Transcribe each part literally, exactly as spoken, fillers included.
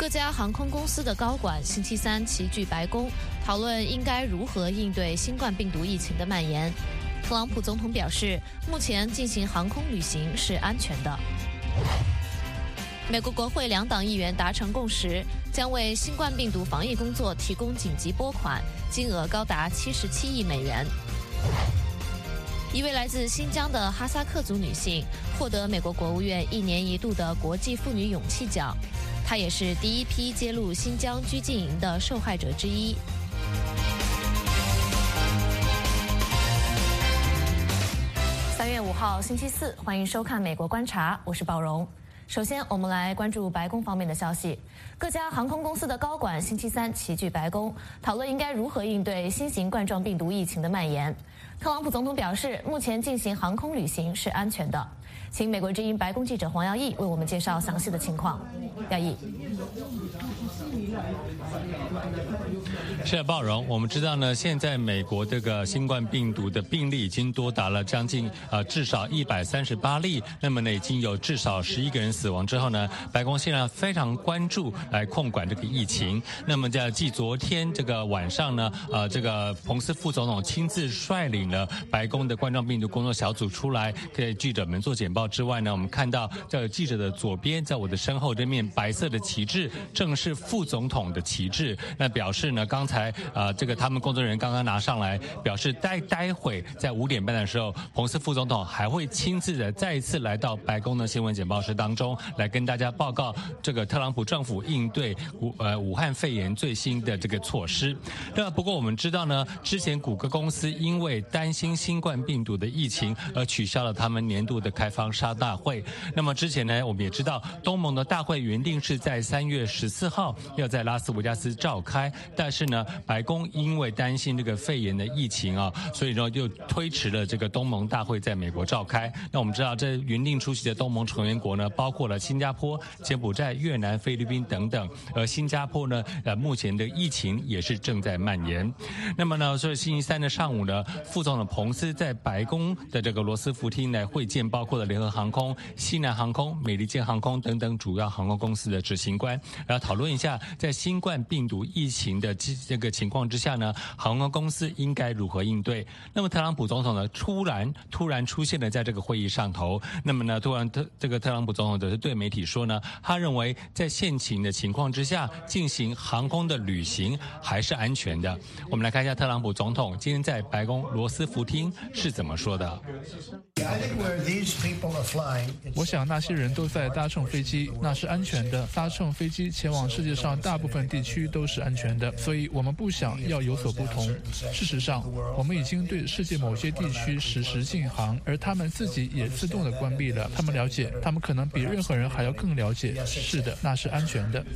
各家航空公司的高管星期三齐聚白宫，讨论应该如何应对新冠病毒疫情的蔓延。特朗普总统表示，目前进行航空旅行是安全的。美国国会两党议员达成共识，将为新冠病毒防疫工作提供紧急拨款，金额高达七十七亿美元。一位来自新疆的哈萨克族女性获得美国国务院一年一度的国际妇女勇气奖，她也是第一批揭露新疆拘禁营的受害者之一。三月五号星期四，欢迎收看《美国观察》，我是宝荣。首先，我们来关注白宫方面的消息。各家航空公司的高管星期三齐聚白宫，讨论应该如何应对新型冠状病毒疫情的蔓延。特朗普总统表示，目前进行航空旅行是安全的。请美国之音白宫记者黄耀义为我们介绍详细的情况。耀义。 是的，鲍荣，我们知道呢，现在美国这个新冠病毒的病例已经多达了将近呃至少一百三十八例，那么呢已经有至少十一个人死亡之后呢，白宫现在非常关注来控管这个疫情。那么在继昨天这个晚上呢，呃这个彭斯副总统亲自率领了白宫的冠状病毒工作小组出来给记者们做简报之外呢，我们看到在记者的左边，在我的身后这面白色的旗帜正是副总统的旗帜，那表示呢，刚才呃这个他们工作人员刚刚拿上来，表示待待会在五点半的时候，彭斯副总统还会亲自的再一次来到白宫的新闻简报室当中，来跟大家报告这个特朗普政府应对武呃武汉肺炎最新的这个措施。那不过我们知道呢，之前谷歌公司因为担心新冠病毒的疫情而取消了他们年度的开放沙大会。那么之前呢，我们也知道东盟的大会原定是在三月十四号要在拉斯维加斯召开，但是呢，白宫因为担心这个肺炎的疫情啊，所以呢就推迟了这个东盟大会在美国召开。那我们知道，这原定出席的东盟成员国呢，包括了新加坡、柬埔寨、越南、菲律宾等等。而新加坡呢，呃，目前的疫情也是正在蔓延。那么呢，所以星期三的上午呢，副总统彭斯在白宫的这个罗斯福厅来会见，包括了联合航空、西南航空、美利坚航空等等主要航空公司的执行官，然后讨论一下在新冠病毒疫情的这个情况之下呢，航空公司应该如何应对。那么特朗普总统呢，突然突然出现了在这个会议上头。那么呢，突然特这个特朗普总统则是对媒体说呢，他认为在现行的情况之下进行航空的旅行还是安全的。我们来看一下特朗普总统今天在白宫罗斯福厅是怎么说的。 我想那些人都在搭乘飞机，那是安全的。搭乘飞机前往世界上大部分地区都是安全的，所以我们不想要有所不同。事实上，我们已经对世界某些地区实施禁航，而他们自己也自动的关闭了。他们了解，他们可能比任何人还要更了解。是的，那是安全的。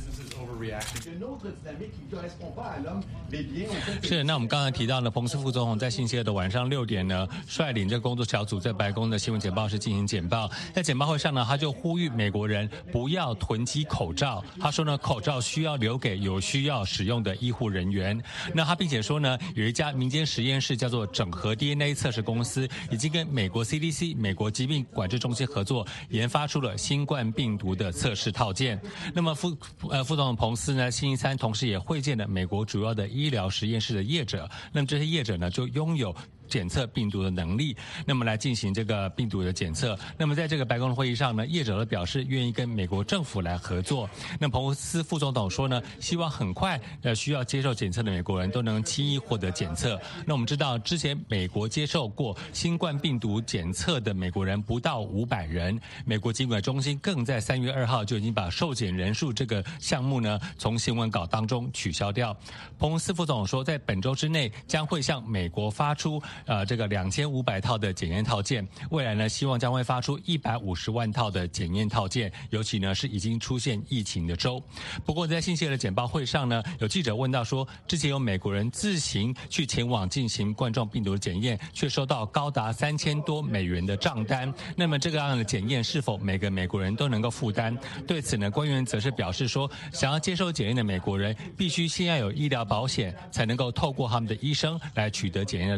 是，那我们刚才提到呢，彭斯副总统在星期二的晚上六点呢，率领这个工作小组在白宫的新闻简报室进行简报。在简报会上呢，他就呼吁美国人不要囤积口罩。他说呢，口罩需要留给有需要使用的医护人员。那他并且说呢，有一家民间实验室叫做整合 D N A 测试公司，已经跟美国 C D C 美国疾病管制中心合作，研发出了新冠病毒的测试套件。那么副呃副总统彭斯呢，星期三同时也会见了美国主要的医疗实验室的业者。那么这些业者呢，就拥有检测病毒的能力，那么来进行这个病毒的检测。那么在这个白宫的会议上呢，业者都表示愿意跟美国政府来合作。那彭斯副总统说呢，希望很快呃需要接受检测的美国人都能轻易获得检测。那我们知道，之前美国接受过新冠病毒检测的美国人不到五百人，美国疾管中心更在三月二号就已经把受检人数这个项目呢从新闻稿当中取消掉。彭斯副总统说，在本周之内将会向美国发出呃，这个两千五百套的检验套件，未来呢，希望将会发出一百五十万套的检验套件，尤其呢是已经出现疫情的州。不过在星期二的简报会上呢，有记者问到说，之前有美国人自行去前往进行冠状病毒的检验，却收到高达三千多美元的账单。那么这个样的检验是否每个美国人都能够负担？对此呢，官员则是表示说，想要接受检验的美国人必须先要有医疗保险，才能够透过他们的医生来取得检验的套件。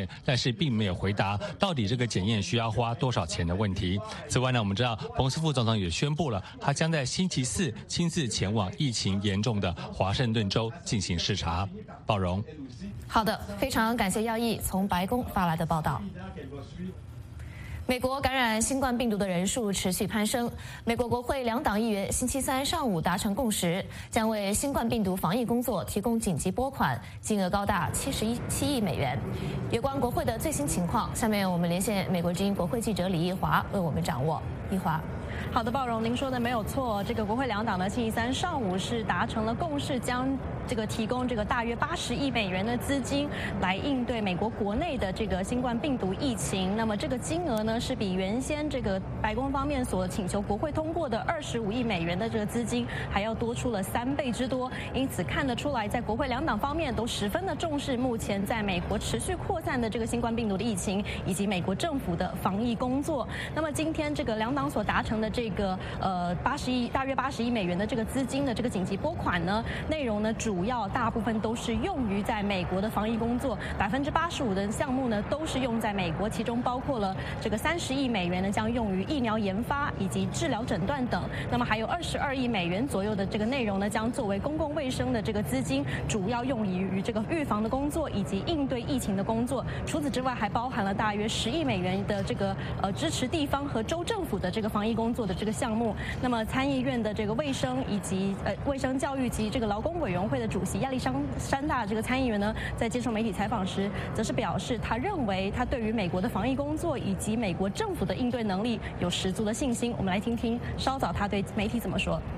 但是并没有回答到底这个检验需要花多少钱的问题。此外呢，我们知道彭斯副总统也宣布了，他将在星期四亲自前往疫情严重的华盛顿州进行视察。鲍荣， 好的，非常感谢耀义从白宫发来的报道。美国感染新冠病毒的人数持续攀升。美国国会两党议员星期三上午达成共识，将为新冠病毒防疫工作提供紧急拨款，金额高达七十七亿美元。有关国会的最新情况，下面我们连线美国之音国会记者李义华为我们掌握。义华。 好的，鲍荣，您说的没有错。这个国会两党呢，星期三上午是达成了共识，将这个提供这个大约八十亿美元的资金来应对美国国内的这个新冠病毒疫情。那么这个金额呢，是比原先这个白宫方面所请求国会通过的二十五亿美元的这个资金还要多出了三倍之多。因此看得出来，在国会两党方面都十分的重视目前在美国持续扩散的这个新冠病毒的疫情，以及美国政府的防疫工作。那么今天这个两党所达成的这个呃八十亿大约八十亿美元的这个资金的这个紧急拨款呢，内容呢主要大部分都是用于在美国的防疫工作，百分之八十五的项目呢都是用在美国，其中包括了这个三十亿美元呢将用于疫苗研发以及治疗诊断等，那么还有二十二亿美元左右的这个内容呢将作为公共卫生的这个资金，主要用于这个预防的工作以及应对疫情的工作。除此之外，还包含了大约十亿美元的这个呃支持地方和州政府的这个防疫工作的这个项目。那么参议院的这个卫生以及呃卫生教育及这个劳工委员会的主席亚历山山大这个参议员呢，在接受媒体采访时，则是表示，他认为他对于美国的防疫工作以及美国政府的应对能力有十足的信心。我们来听听稍早他对媒体怎么说。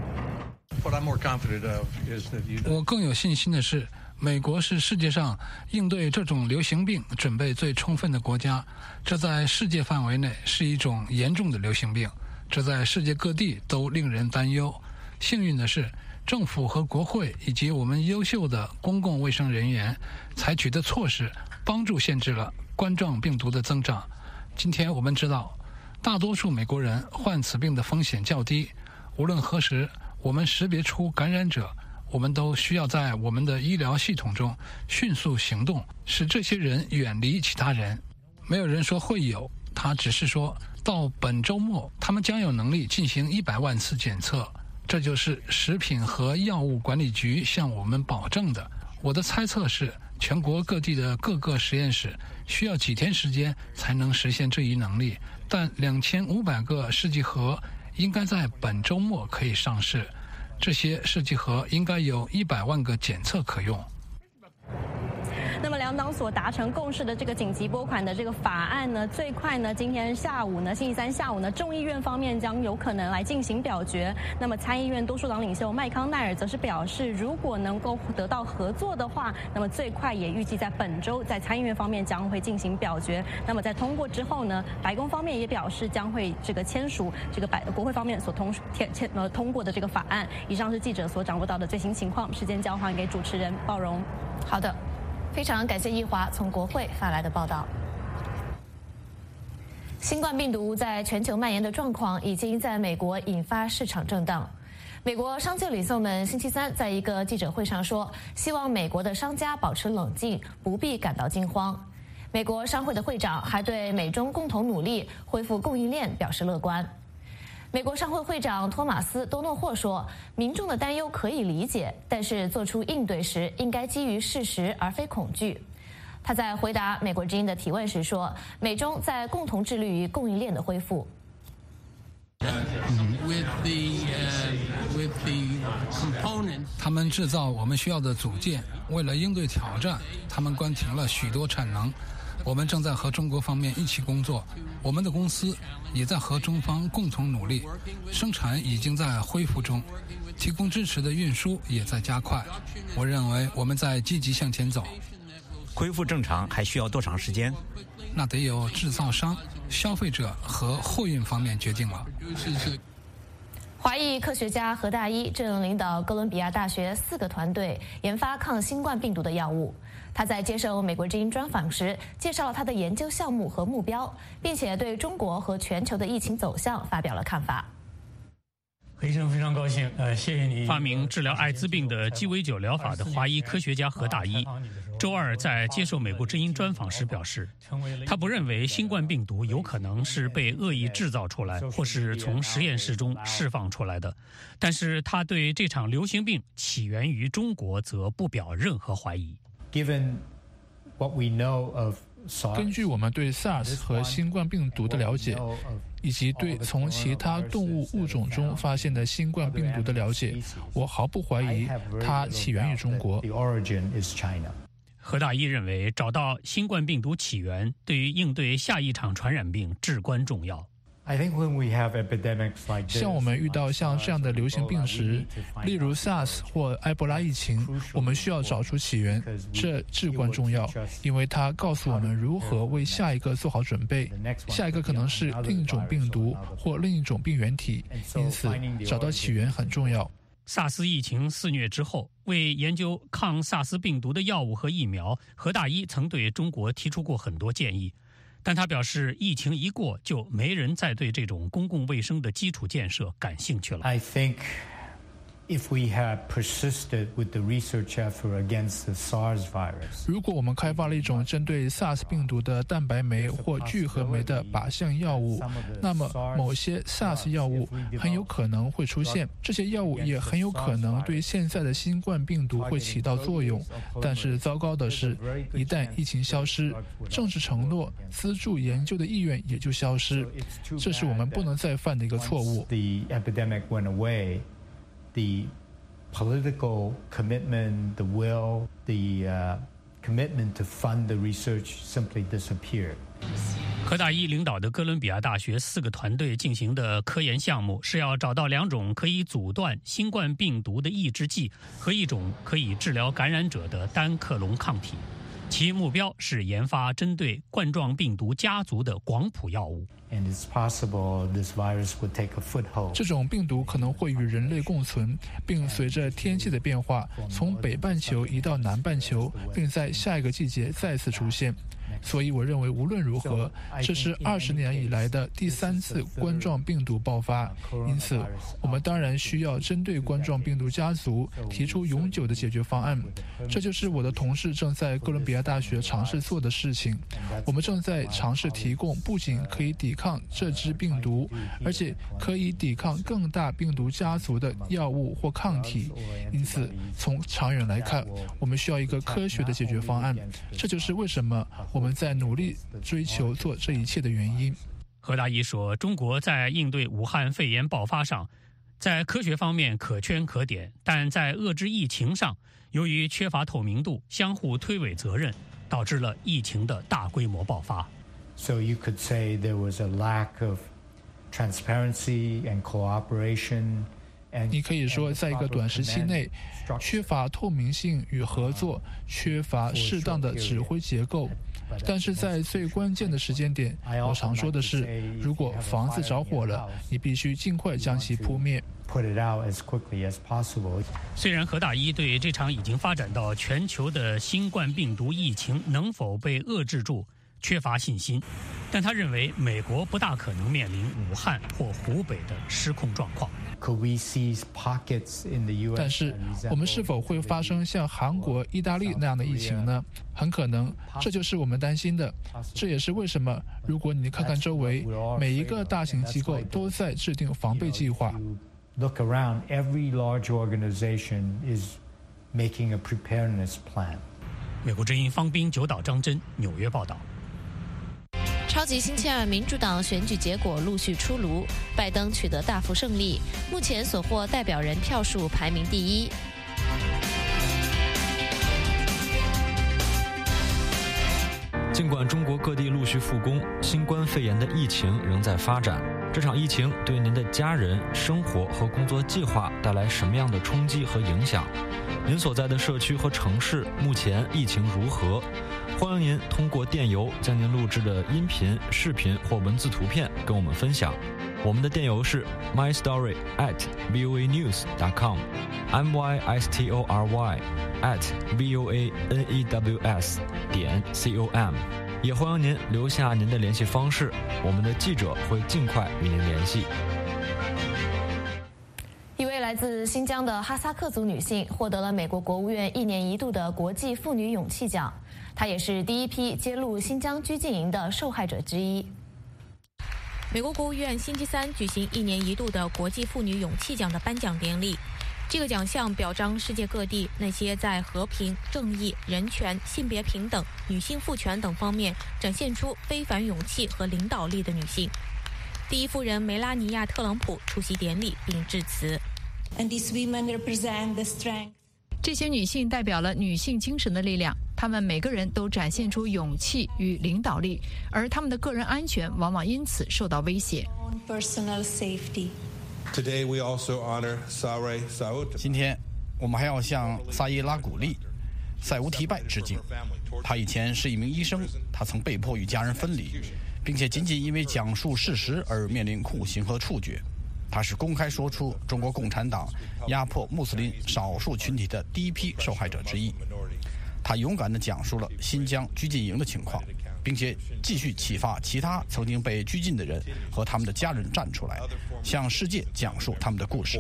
我更有信心的是，美国是世界上应对这种流行病准备最充分的国家。这在世界范围内是一种严重的流行病，这在世界各地都令人担忧。幸运的是，政府和国会以及我们优秀的公共卫生人员采取的措施，帮助限制了冠状病毒的增长。今天我们知道，大多数美国人患此病的风险较低。无论何时，我们识别出感染者，我们都需要在我们的医疗系统中迅速行动，使这些人远离其他人。没有人说会有，他只是说到本周末，他们将有能力进行一百万次检测。这就是食品和药物管理局向我们保证的。我的猜测是，全国各地的各个实验室需要几天时间才能实现这一能力，但两千五百个试剂盒应该在本周末可以上市。这些试剂盒应该有一百万个检测可用。 那么两党所达成共识的这个紧急拨款的这个法案呢，最快呢今天下午呢，星期三下午呢，众议院方面将有可能来进行表决。那么参议院多数党领袖麦康奈尔则是表示，如果能够得到合作的话，那么最快也预计在本周在参议院方面将会进行表决。那么在通过之后呢，白宫方面也表示将会这个签署这个白国会方面所通签签呃通过的这个法案。以上是记者所掌握到的最新情况，时间交还给主持人鲍荣。 好的。非常感谢易华从国会发来的报道。新冠病毒在全球蔓延的状况已经在美国引发市场震荡。美国商界领袖们星期三在一个记者会上说，希望美国的商家保持冷静，不必感到惊慌。美国商会的会长还对美中共同努力恢复供应链表示乐观。美国商会会长托马斯·多诺霍说，民众的担忧可以理解，但是做出应对时应该基于事实而非恐惧。他在回答美国之音的提问时说，美中在共同致力于供应链的恢复。 他们制造我们需要的组件，为了应对挑战，他们关停了许多产能。我们正在和中国方面一起工作，我们的公司也在和中方共同努力，生产已经在恢复中，提供支持的运输也在加快。我认为我们在积极向前走。 恢复正常还需要多长时间？ 那得由制造商、消费者和货运方面决定了。 华裔科学家何大一正领导哥伦比亚大学四个团队研发抗新冠病毒的药物。他在接受美国之音专访时，介绍了他的研究项目和目标，并且对中国和全球的疫情走向发表了看法。 何医生非常高兴，呃，谢谢你。发明治疗艾滋病的鸡尾酒疗法的华裔科学家何大一，周二在接受美国之音专访时表示，他不认为新冠病毒有可能是被恶意制造出来，或是从实验室中释放出来的，但是他对这场流行病起源于中国则不表任何怀疑。 Given what we know of 根据我们对 SARS 和新冠病毒的了解，以及对从其他动物物种中发现的新冠病毒的了解，我毫不怀疑它起源于中国。 何大一认为，找到新冠病毒起源对于应对下一场传染病至关重要。 像我们遇到像这样的流行病时，例如 SARS 或埃博拉疫情，我们需要找出起源，这至关重要，因为它告诉我们如何为下一个做好准备。下一个可能是另一种病毒或另一种病原体，因此找到起源很重要。 萨斯疫情肆虐之后，为研究抗萨斯病毒的药物和疫苗，何大一曾对中国提出过很多建议。但他表示，疫情一过，就没人再对这种公共卫生的基础建设感兴趣了。 I think if we had persisted with the research effort against the SARS virus， 如果我们开发了一种针对 SARS 病毒的蛋白酶或聚合酶的靶向药物，那么某些 SARS 药物很有可能会出现，这些药物也很有可能对现在的新冠病毒会起到作用。但是糟糕的是，一旦疫情消失，政治承诺、资助研究的意愿也就消失，这是我们不能再犯的一个错误。 The political commitment, the will, the uh, commitment to fund the research simply disappeared. 何大一领导的哥伦比亚大学四个团队进行的科研项目是要找到两种可以阻断新冠病毒的抑制剂和一种可以治疗感染者的单克隆抗体，其目标是研发针对冠状病毒家族的广谱药物。 And it's possible this virus would take a foothold. 这种病毒可能会与人类共存，并随着天气的变化，从北半球移到南半球，并在下一个季节再次出现。所以我认为无论如何，这是二十年以来的第三次冠状病毒爆发，因此我们当然需要针对冠状病毒家族提出永久的解决方案。这就是我的同事正在哥伦比亚大学尝试做的事情。我们正在尝试提供不仅可以抵抗这支病毒，而且可以抵抗更大病毒家族的药物或抗体。因此从长远来看，我们需要一个科学的解决方案。这就是为什么我们在努力追求做这一切的原因。 何大一说，中国在应对武汉肺炎爆发上，在科学方面可圈可点，但在遏制疫情上，由于缺乏透明度、相互推诿责任，导致了疫情的大规模爆发。 So you could say there was a lack of transparency and cooperation. 你可以说，在一个短时期内，缺乏透明性与合作，缺乏适当的指挥结构。但是在最关键的时间点，我常说的是，如果房子着火了，你必须尽快将其扑灭。 虽然何大一对这场已经发展到全球的新冠病毒疫情能否被遏制住缺乏信心，但他认为美国不大可能面临武汉或湖北的失控状况。 但是我们是否会发生像韩国、意大利那样的疫情呢？很可能，这就是我们担心的。这也是为什么，如果你看看周围，每一个大型机构都在制定防备计划。 Look around, every large organization is making a preparedness plan. 美国之音方斌、九岛张真，纽约报道。 超级星期二民主党选举结果陆续出炉，拜登取得大幅胜利，目前所获代表人票数排名第一。 尽管中国各地陆续复工，新冠肺炎的疫情仍在发展。这场疫情对您的家人、生活和工作计划带来什么样的冲击和影响？您所在的社区和城市目前疫情如何？欢迎您通过电邮将您录制的音频、视频或文字图片跟我们分享。我们的电邮是 my story at voa news dot com m y s t o r y at voa news 点 com。也欢迎您留下您的联系方式，我们的记者会尽快与您联系。 自新疆的哈萨克族女性获得了美国国务院一年一度的国际妇女勇气奖，她也是第一批揭露新疆拘禁营的受害者之一。美国国务院星期三举行一年一度的国际妇女勇气奖的颁奖典礼。这个奖项表彰世界各地那些在和平、正义、人权、性别平等、女性赋权等方面展现出非凡勇气和领导力的女性。第一夫人梅拉尼亚·特朗普出席典礼并致辞。 这些女性代表了女性精神的力量，她们每个人都展现出勇气与领导力，而她们的个人安全往往因此受到威胁。 今天，我们还要向萨伊拉古丽、塞乌提拜致敬。他以前是一名医生，他曾被迫与家人分离，并且仅仅因为讲述事实而面临酷刑和处决。他是公开说出中国共产党压迫穆斯林少数群体的第一批受害者之一。他勇敢地讲述了新疆拘禁营的情况，并且继续启发其他曾经被拘禁的人和他们的家人站出来，向世界讲述他们的故事。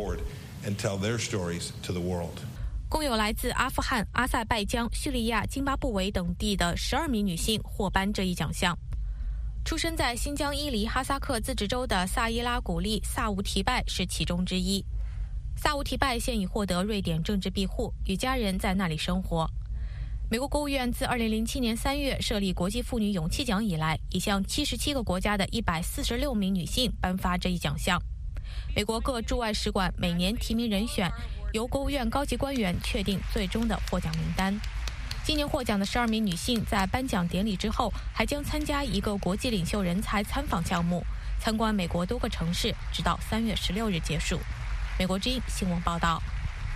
共有来自阿富汗、阿塞拜疆、叙利亚、津巴布韦等地的十二名女性获颁这一奖项。出生在新疆伊犁哈萨克自治州的萨伊拉古丽·萨乌提拜是其中之一。萨乌提拜现已获得瑞典政治庇护，与家人在那里生活。美国国务院自二零零七年三月设立国际妇女勇气奖以来，已向七十七个国家的一百四十六名女性颁发这一奖项。美国各驻外使馆每年提名人选，由国务院高级官员确定最终的获奖名单。今年获奖的十二名女性在颁奖典礼之后，还将参加一个国际领袖人才参访项目，参观美国多个城市，直到三月十六日结束。美国之音新闻报道。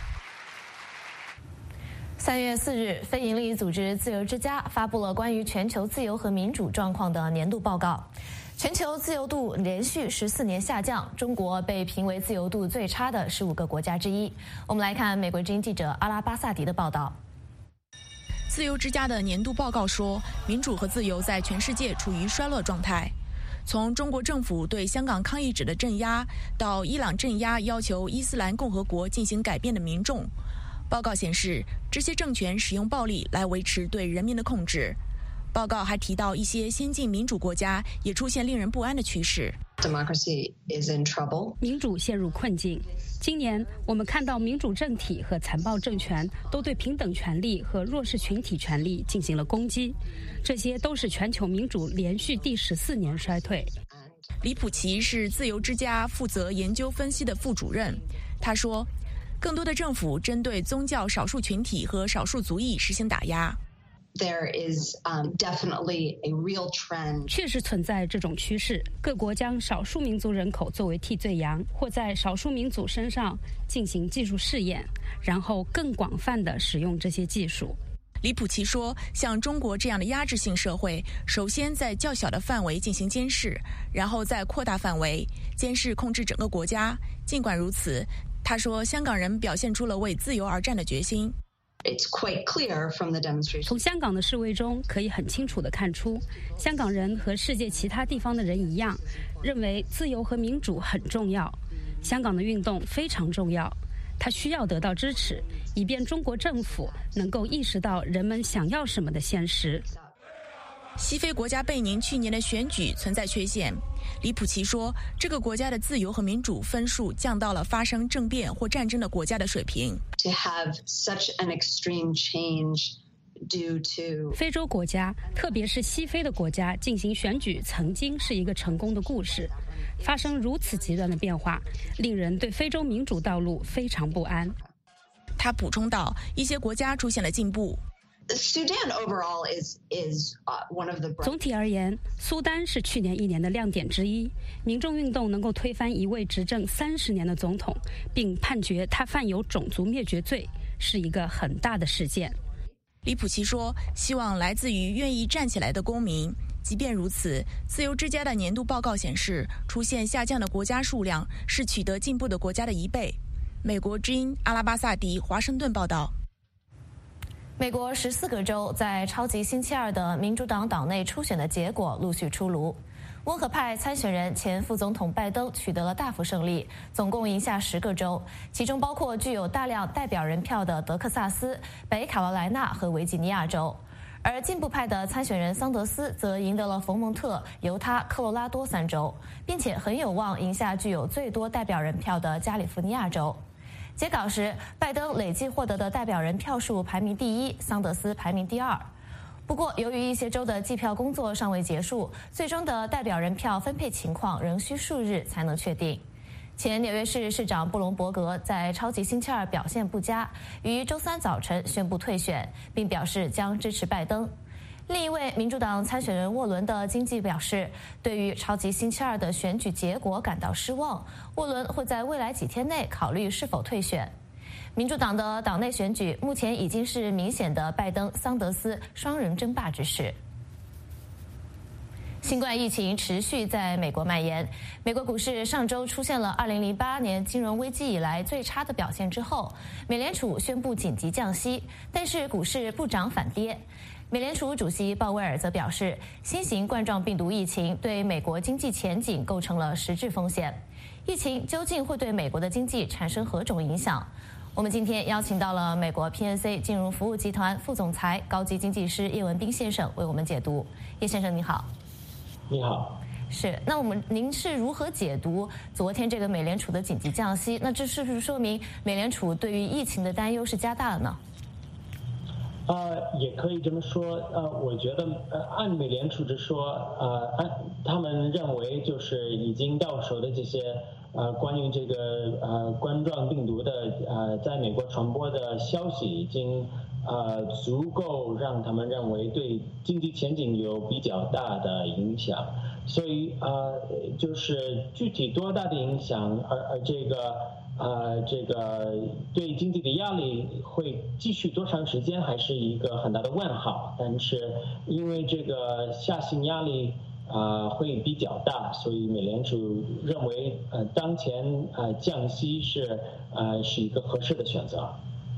三月四日，非营利组织自由之家发布了关于全球自由和民主状况的年度报告。全球自由度连续十四年下降，中国被评为自由度最差的十五个国家之一。我们来看美国之音记者阿拉巴萨迪的报道。 自由之家的年度报告说，民主和自由在全世界处于衰落状态。从中国政府对香港抗议者的镇压，到伊朗镇压要求伊斯兰共和国进行改变的民众，报告显示，这些政权使用暴力来维持对人民的控制。报告还提到，一些先进民主国家也出现令人不安的趋势。 Democracy is in trouble. 民主陷入困境。今年，我们看到民主政体和残暴政权都对平等权利和弱势群体权利进行了攻击，这些都是全球民主连续第十四年衰退。 李普奇是自由之家负责研究分析的副主任，他说，更多的政府针对宗教少数群体和少数族裔实行打压。 There is um, definitely a real trend. 确实存在这种趋势，各国将少数民族人口作为替罪羊，或在少数民族身上进行技术试验，然后更广泛地使用这些技术。 李普奇说，像中国这样的压制性社会，首先在较小的范围进行监视，然后再扩大范围，监视控制整个国家。尽管如此，他说，香港人表现出了为自由而战的决心。 It's quite clear from the demonstration. 从香港的示威中可以很清楚地看出，香港人和世界其他地方的人一样，认为自由和民主很重要。香港的运动非常重要，它需要得到支持，以便中国政府能够意识到人们想要什么的现实。 西非国家贝宁去年的选举存在缺陷，李普奇说，这个国家的自由和民主分数降到了发生政变或战争的国家的水平。 To have such an extreme change due to 非洲国家，特别是西非的国家进行选举，曾经是一个成功的故事。发生如此极端的变化，令人对非洲民主道路非常不安。 他补充道，一些国家出现了进步。 Sudan overall is is uh, one of the. 总体而言，苏丹是去年一年的亮点之一。民众运动能够推翻一位执政三十年的总统，并判决他犯有种族灭绝罪，是一个很大的事件。 李普奇说，希望来自于愿意站起来的公民。即便如此，自由之家的年度报告显示，出现下降的国家数量是取得进步的国家的一倍。美国之音阿拉巴萨迪华盛顿报道。 美国十四个州在超级星期二的民主党党内初选的结果陆续出炉。 温和派参选人前副总统拜登取得了大幅胜利，总共赢下十个州，其中包括具有大量代表人票的德克萨斯、北卡罗来纳和维吉尼亚州。而进步派的参选人桑德斯则赢得了佛蒙特、犹他、科罗拉多三州，并且很有望赢下具有最多代表人票的加利福尼亚州。截稿时，拜登累计获得的代表人票数排名第一，桑德斯排名第二。不过，由于一些州的计票工作尚未结束，最终的代表人票分配情况仍需数日才能确定。前纽约市市长布隆伯格在超级星期二表现不佳，于周三早晨宣布退选，并表示将支持拜登。另一位民主党参选人沃伦的经济表示，对于超级星期二的选举结果感到失望，沃伦会在未来几天内考虑是否退选。民主党的党内选举目前已经是明显的拜登桑德斯双人争霸之势。新冠疫情持续在美国蔓延，美国股市上周出现了二零零八年金融危机以来最差的表现之后，美联储宣布紧急降息，但是股市不涨反跌。美联储主席鲍威尔则表示，新型冠状病毒疫情对美国经济前景构成了实质风险。疫情究竟会对美国的经济产生何种影响？我们今天邀请到了美国 P N C 金融服务集团副总裁、高级经济师叶文彬先生为我们解读。叶先生你好。 你好。 是，那我们您是如何解读昨天这个美联储的紧急降息？那这是不是说明美联储对于疫情的担忧是加大了呢？ 呃，也可以这么说。呃，我觉得，呃，按美联储之说，呃，按他们认为就是已经到手的这些呃关于这个呃冠状病毒的呃在美国传播的消息，已经呃足够让他们认为对经济前景有比较大的影响。所以呃，就是具体多大的影响，而而这个。呃，这个对经济的压力会继续多长时间，还是一个很大的问号。但是因为这个下行压力啊、呃、会比较大，所以美联储认为呃当前呃降息是呃是一个合适的选择。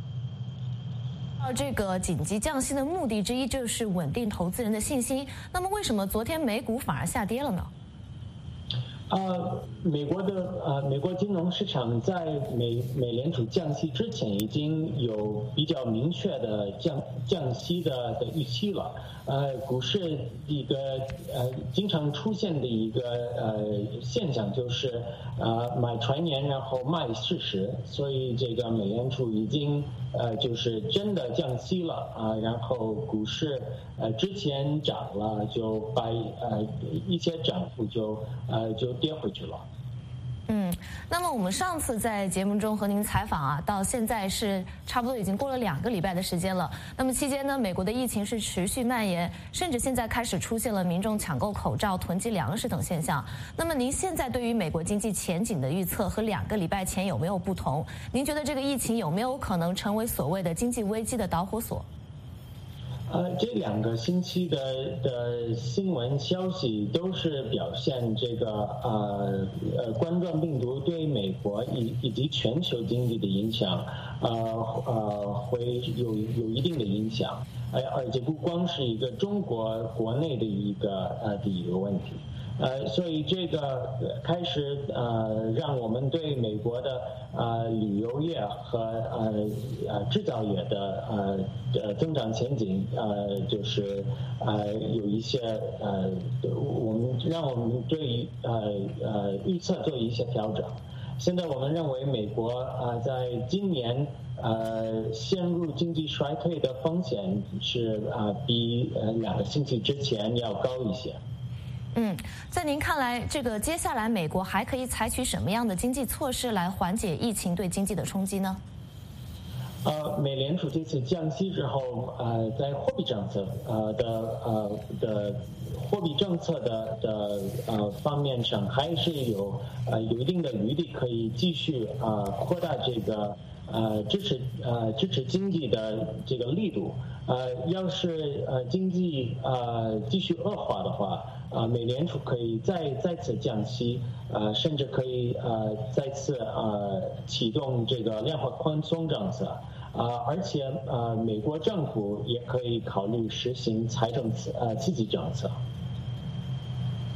这个紧急降息的目的之一就是稳定投资人的信心。那么为什么昨天美股反而下跌了呢？ 呃，美国的呃，美国金融市场在美美联储降息之前已经有比较明确的降降息的的预期了。呃，股市一个呃经常出现的一个呃现象就是呃买传言然后卖事实，所以这个美联储已经呃就是真的降息了啊、呃，然后股市呃之前涨了就把呃一些涨幅就呃就跌回去了。 嗯，那么我们上次在节目中和您采访啊，到现在是差不多已经过了两个礼拜的时间了。那么期间呢，美国的疫情是持续蔓延，甚至现在开始出现了民众抢购口罩、囤积粮食等现象。那么您现在对于美国经济前景的预测和两个礼拜前有没有不同？您觉得这个疫情有没有可能成为所谓的经济危机的导火索？ 呃，这两个星期的的新闻消息都是表现这个呃呃冠状病毒对美国以以及全球经济的影响，呃呃会有有一定的影响，而而且不光是一个中国国内的一个呃的一个问题。呃，所以这个开始呃，让我们对美国的呃旅游业和呃呃制造业的呃的增长前景呃，就是呃有一些呃，我们让我们对呃呃预测做一些调整。现在我们认为美国啊、呃，在今年呃陷入经济衰退的风险是啊、呃、比呃两个星期之前要高一些。 嗯，在您看来，这个接下来美国还可以采取什么样的经济措施来缓解疫情对经济的冲击呢？ 呃，美联储这次降息之后，呃，在货币政策呃的呃的货币政策的的呃方面上，还是有呃有一定的余地可以继续啊、呃、扩大这个呃支持呃支持经济的这个力度。呃，要是呃经济呃继续恶化的话，啊、呃，美联储可以再再次降息，呃，甚至可以呃再次呃启动这个量化宽松政策，啊、呃，而且呃美国政府也可以考虑实行财政刺呃刺激政策。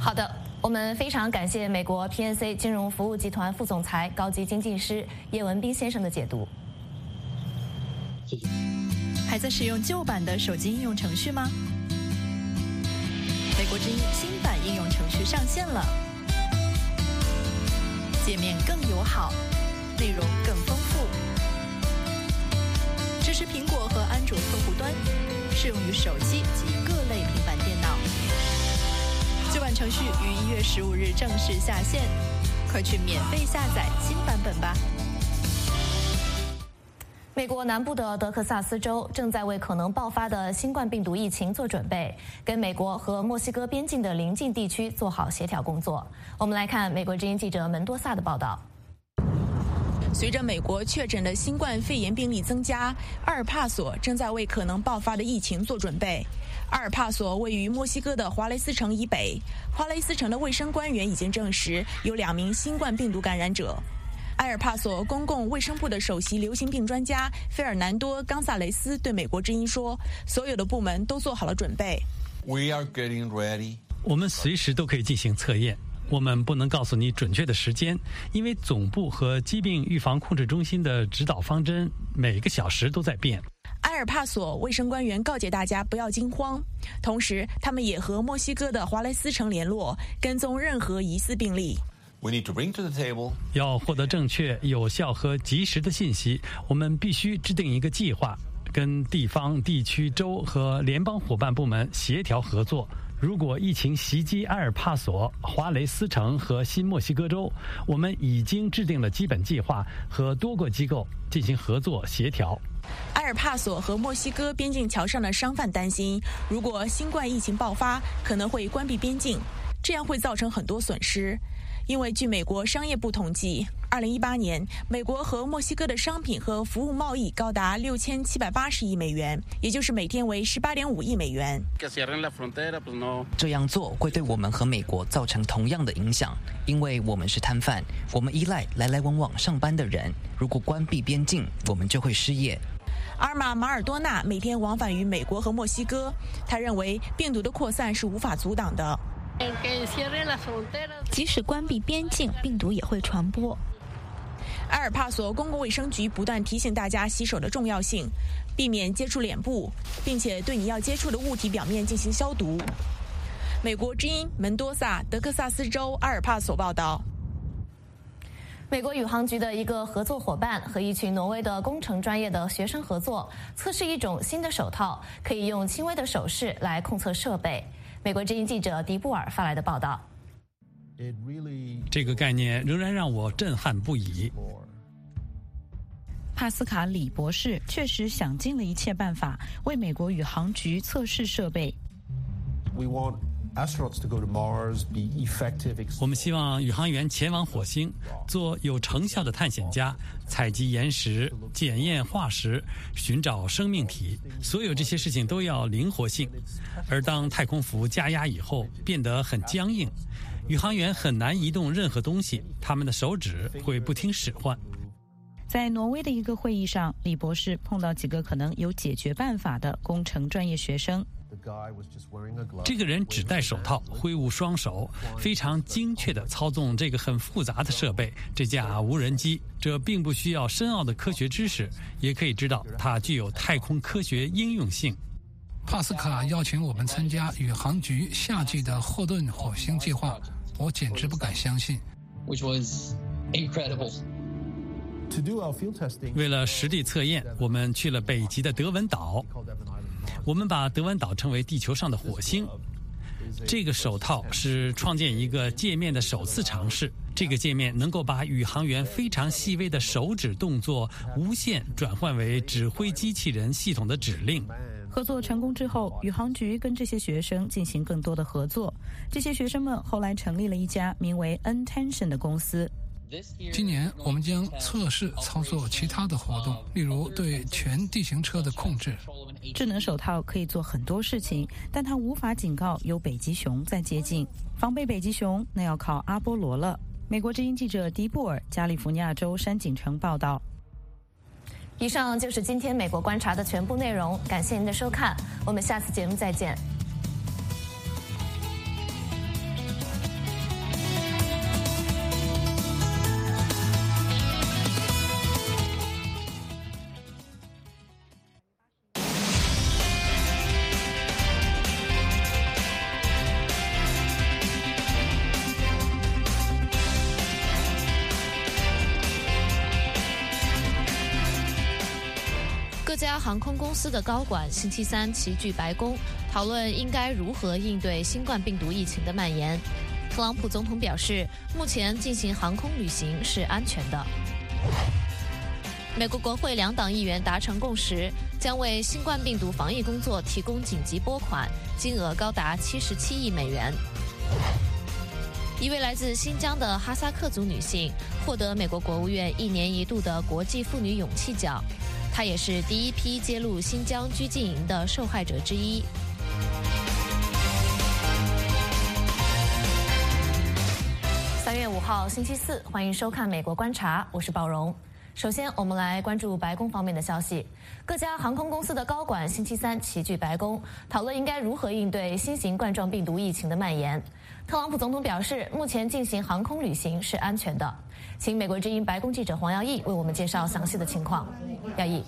好的，我们非常感谢美国 P N C 金融服务集团副总裁、高级经济师叶文斌先生的解读。 谢谢。 还在使用旧版的手机应用程序吗？美国之音新版应用程序上线了，界面更友好，内容更丰富，支持苹果和安卓客户端，适用于手机及各类平板电脑。旧版程序于一月十五日正式下线，快去免费下载新版本吧。 美国南部的德克萨斯州正在为可能爆发的新冠病毒疫情做准备，跟美国和墨西哥边境的邻近地区做好协调工作。我们来看美国之音记者门多萨的报道。 随着美国确诊的新冠肺炎病例增加，阿尔帕索正在为可能爆发的疫情做准备。阿尔帕索位于墨西哥的华雷斯城以北，华雷斯城的卫生官员已经证实有两名新冠病毒感染者。埃尔帕索公共卫生部的首席流行病专家费尔南多·冈萨雷斯对美国之音说：“所有的部门都做好了准备。” We are getting ready. 我们随时都可以进行测验。我们不能告诉你准确的时间，因为总部和疾病预防控制中心的指导方针每个小时都在变。 埃尔帕索卫生官员告诫大家不要惊慌，同时他们也和墨西哥的华雷斯城联络，跟踪任何疑似病例。 We need to bring to the table. 要获得正确、有效和及时的信息，我们必须制定一个计划，跟地方、地区、州和联邦伙伴部门协调合作。如果疫情袭击埃尔帕索、华雷斯城和新墨西哥州，我们已经制定了基本计划，和多个机构进行合作协调。 埃尔帕索和墨西哥边境桥上的商贩担心，如果新冠疫情爆发，可能会关闭边境，这样会造成很多损失。因为据美国商业部统计，二零一八年美国和墨西哥的商品和服务贸易高达六千七百八十亿美元，也就是每天为十八点五亿美元。 这样做会对我们和美国造成同样的影响，因为我们是摊贩，我们依赖来来往往上班的人。如果关闭边境，我们就会失业。 阿尔玛·马尔多纳每天往返于美国和墨西哥，他认为病毒的扩散是无法阻挡的。 即使关闭边境，病毒也会传播。 埃尔帕索公共卫生局不断提醒大家洗手的重要性，避免接触脸部，并且对你要接触的物体表面进行消毒。美国之音门多萨，德克萨斯州阿尔帕索报道。 美国宇航局的一个合作伙伴和一群挪威的工程专业的学生合作，测试一种新的手套，可以用轻微的手势来控测设备。美国之音记者迪布尔发来的报道。 这个概念仍然让我震撼不已。 帕斯卡李博士确实想尽了一切办法为美国宇航局测试设备。 我们希望宇航员前往火星，做有成效的探险家，采集岩石、检验化石、寻找生命体。所有这些事情都要灵活性，而当太空服加压以后，变得很僵硬。宇航员很难移动任何东西，他们的手指会不听使唤。 在挪威的一个会议上，李博士碰到几个可能有解决办法的工程专业学生。 这个人只戴手套，挥舞双手，非常精确地操纵这个很复杂的设备，这架无人机。这并不需要深奥的科学知识，也可以知道它具有太空科学应用性。 帕斯卡邀请我们参加宇航局夏季的霍顿火星计划，我简直不敢相信。 Which was incredible. 为了实地测验，我们去了北极的德文岛。我们把德文岛称为地球上的火星。这个手套是创建一个界面的首次尝试。这个界面能够把宇航员非常细微的手指动作无限转换为指挥机器人系统的指令。 合作成功之后，宇航局跟这些学生进行更多的合作。这些学生们后来成立了一家名为 Intention 的公司。 今年我们将测试操作其他的活动，例如对全地形车的控制。 智能手套可以做很多事情，但它无法警告有北极熊在接近。防备北极熊，那要靠阿波罗了。美国之音记者迪布尔，加利福尼亚州山景城报道。 以上就是今天美国观察的全部内容，感谢您的收看，我们下次节目再见。 各家航空公司的高管星期三齐聚白宫，讨论应该如何应对新冠病毒疫情的蔓延。特朗普总统表示，目前进行航空旅行是安全的。美国国会两党议员达成共识，将为新冠病毒防疫工作提供紧急拨款，金额高达七十七亿美元。一位来自新疆的哈萨克族女性获得美国国务院一年一度的国际妇女勇气奖，她也是第一批揭露新疆拘禁营的受害者之一。三月五号星期四，欢迎收看《美国观察》，我是宝荣。首先，我们来关注白宫方面的消息。各家航空公司的高管星期三齐聚白宫，讨论应该如何应对新型冠状病毒疫情的蔓延。特朗普总统表示，目前进行航空旅行是安全的。请美国之音白宫记者黄耀义为我们介绍详细的情况。耀义。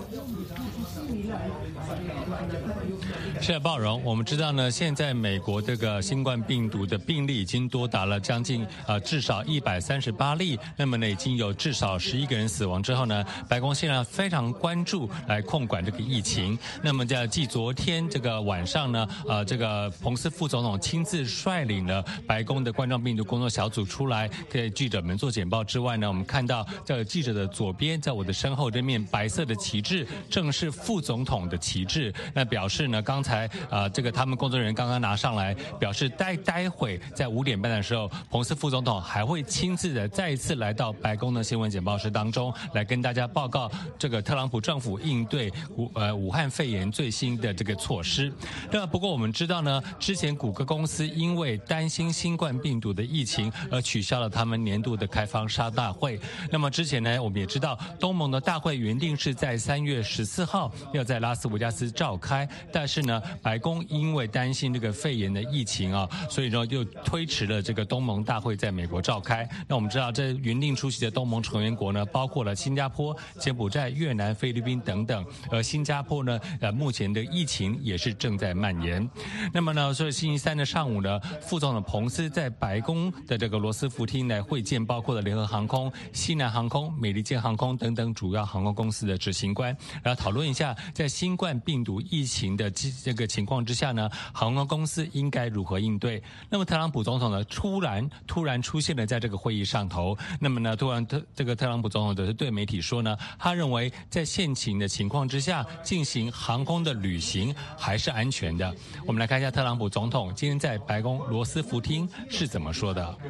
是的，鲍荣，我们知道呢，现在美国这个新冠病毒的病例已经多达了将近呃至少一百三十八例，那么呢已经有至少十一个人死亡之后呢，白宫现在非常关注来控管这个疫情。那么在继昨天这个晚上呢，呃这个彭斯副总统亲自率领了白宫的冠状病毒工作小组出来给记者们做简报之外呢，我们看到在记者的左边，在我的身后这面白色的旗帜正是副总统的旗帜，那表示呢，刚才呃这个他们工作人员刚刚拿上来，表示待待会在五点半的时候，彭斯副总统还会亲自的再一次来到白宫的新闻简报室当中，来跟大家报告这个特朗普政府应对武呃武汉肺炎最新的这个措施。那不过我们知道呢，之前谷歌公司因为担心新冠病毒的疫情而取消了他们年度的开放沙大会。那么之前呢，我们也知道东盟的大会原定是在三月十四号要在拉斯维加斯召开，但是呢，白宫因为担心这个肺炎的疫情啊，所以呢又推迟了这个东盟大会在美国召开。那我们知道，这原定出席的东盟成员国呢，包括了新加坡、柬埔寨、越南、菲律宾等等。而新加坡呢，呃，目前的疫情也是正在蔓延。那么呢，所以星期三的上午呢，副总统彭斯在白宫的这个罗斯福厅来会见，包括了联合航空、西南航空、美利坚航空等等主要航空公司的执行官，然后讨论一下在新冠病毒疫情的这个情况之下呢，航空公司应该如何应对。那么特朗普总统呢，突然突然出现了在这个会议上头。那么呢，突然特这个特朗普总统的对媒体说呢，他认为在现行的情况之下进行航空的旅行还是安全的。我们来看一下特朗普总统今天在白宫罗斯福厅是怎么说的。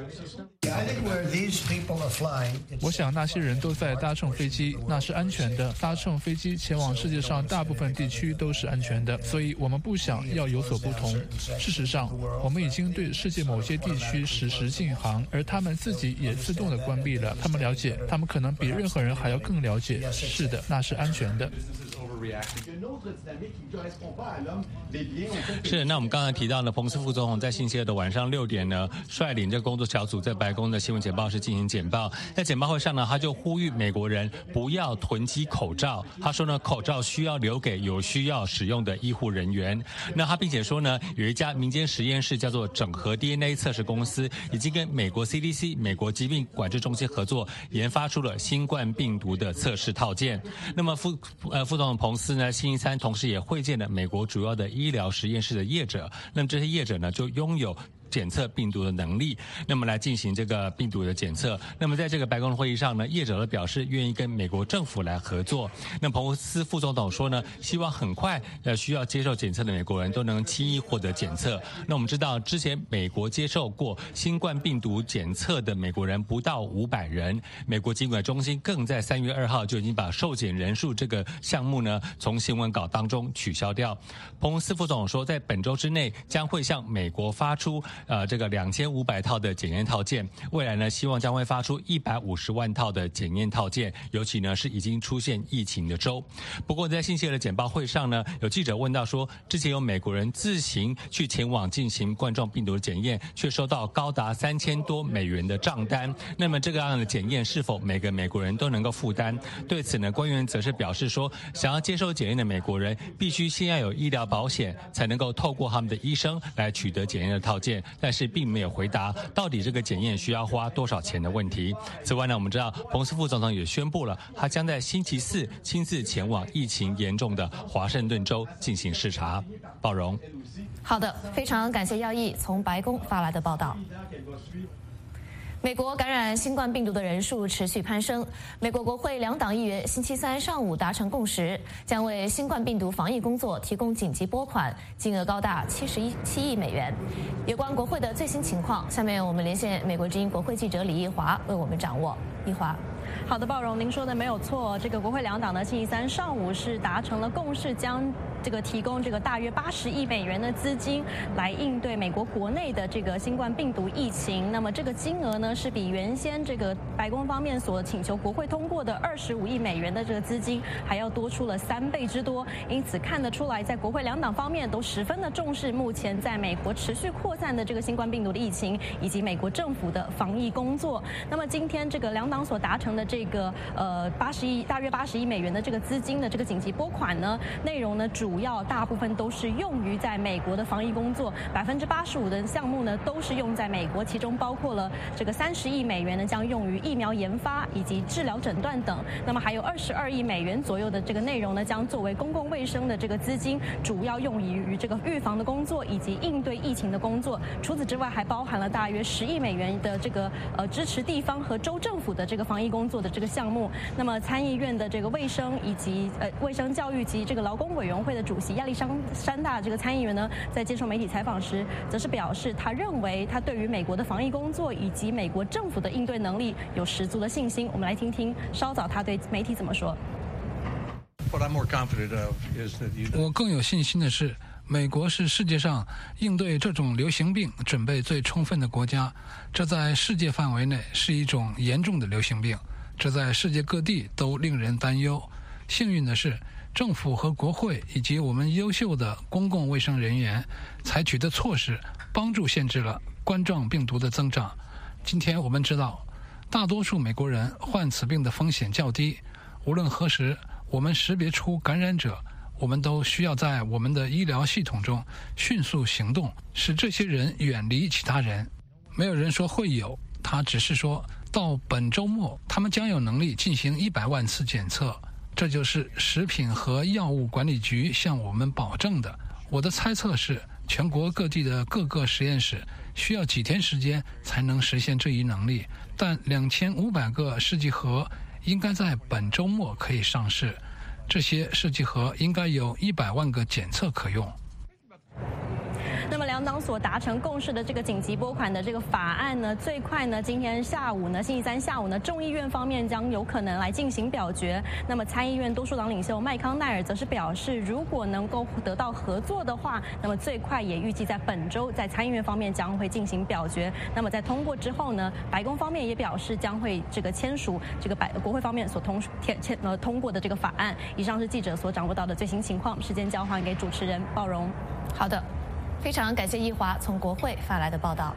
我想那些人都在搭乘飞机，那是安全的。搭乘飞机前往世界上大部分地区都是安全的，所以我们不想要有所不同。事实上，我们已经对世界某些地区实施禁航，而他们自己也自动的关闭了。他们了解，他们可能比任何人还要更了解。是的，那是安全的。 是，那我们刚才提到呢，彭斯副总统在星期二的晚上六点呢，率领这个工作小组在白宫的新闻简报室进行简报。在简报会上呢，他就呼吁美国人不要囤积口罩。他说呢，口罩需要留给有需要使用的医护人员。那他并且说呢，有一家民间实验室叫做整合 D N A 测试公司，已经跟美国 C D C 美国疾病管制中心合作，研发出了新冠病毒的测试套件。那么副呃副总统彭斯呢，星期三同时也会见了美国主要的医疗实验室的业者。那么这些业者呢，就拥有检测病毒的能力，那么来进行这个病毒的检测。那么在这个白宫的会议上呢，业者表示愿意跟美国政府来合作。那彭斯副总统说呢，希望很快呃需要接受检测的美国人都能轻易获得检测。那我们知道，之前美国接受过新冠病毒检测的美国人不到五百人，美国疾管中心更在三月二号就已经把受检人数这个项目呢从新闻稿当中取消掉。彭斯副总统说，在本周之内将会向美国发出呃，这个两千五百套的检验套件，未来呢，希望将会发出一百五十万套的检验套件，尤其呢是已经出现疫情的州。不过在星期二的简报会上呢，有记者问到说，之前有美国人自行去前往进行冠状病毒的检验，却收到高达三千多美元的账单。那么这个样的检验是否每个美国人都能够负担？对此呢，官员则是表示说，想要接受检验的美国人必须先要有医疗保险，才能够透过他们的医生来取得检验的套件。 但是并没有回答到底这个检验需要花多少钱的问题。此外呢，我们知道彭斯副总统也宣布了，他将在星期四亲自前往疫情严重的华盛顿州进行视察。鲍荣， 好的，非常感谢耀义从白宫发来的报道。美国感染新冠病毒的人数持续攀升。美国国会两党议员星期三上午达成共识，将为新冠病毒防疫工作提供紧急拨款，金额高达七十七亿美元。有关国会的最新情况，下面我们连线美国之音国会记者李奕华为我们掌握。奕华。 好的，鲍荣，您说的没有错。这个国会两党呢，星期三上午是达成了共识，将这个提供这个大约八十亿美元的资金来应对美国国内的这个新冠病毒疫情。那么这个金额呢，是比原先这个白宫方面所请求国会通过的二十五亿美元的这个资金还要多出了三倍之多。因此看得出来，在国会两党方面都十分的重视目前在美国持续扩散的这个新冠病毒的疫情，以及美国政府的防疫工作。那么今天这个两党所达成的这个呃八十亿大约八十亿美元的这个资金的这个紧急拨款呢，内容呢主要大部分都是用于在美国的防疫工作，百分之八十五的项目呢都是用在美国，其中包括了这个三十亿美元呢将用于疫苗研发以及治疗诊断等，那么还有二十二亿美元左右的这个内容呢将作为公共卫生的这个资金，主要用于这个预防的工作以及应对疫情的工作。除此之外，还包含了大约十亿美元的这个呃支持地方和州政府的这个防疫工作的这个项目。那么参议院的这个卫生以及呃卫生教育及这个劳工委员会的主席亚历山山大这个参议员呢，在接受媒体采访时，则是表示，他认为他对于美国的防疫工作以及美国政府的应对能力有十足的信心。我们来听听稍早他对媒体怎么说。 我更有信心的是，美国是世界上应对这种流行病准备最充分的国家。这在世界范围内是一种严重的流行病，这在世界各地都令人担忧。幸运的是，政府和国会以及我们优秀的公共卫生人员采取的措施帮助限制了冠状病毒的增长。今天我们知道，大多数美国人患此病的风险较低。无论何时，我们识别出感染者，我们都需要在我们的医疗系统中迅速行动，使这些人远离其他人。没有人说会有，他只是说到本周末，他们将有能力进行一百万次检测。这就是食品和药物管理局向我们保证的。我的猜测是，全国各地的各个实验室需要几天时间才能实现这一能力，但两千五百个试剂盒应该在本周末可以上市。这些试剂盒应该有一百万个检测可用。 那么两党所达成共识的这个紧急拨款的这个法案呢，最快呢今天下午呢，星期三下午呢，众议院方面将有可能来进行表决。那么参议院多数党领袖麦康奈尔则是表示，如果能够得到合作的话，那么最快也预计在本周在参议院方面将会进行表决。那么在通过之后呢，白宫方面也表示将会这个签署这个白国会方面所通签签呃通过的这个法案。以上是记者所掌握到的最新情况，时间交还给主持人鲍荣。 好的。非常感谢奕华从国会发来的报道。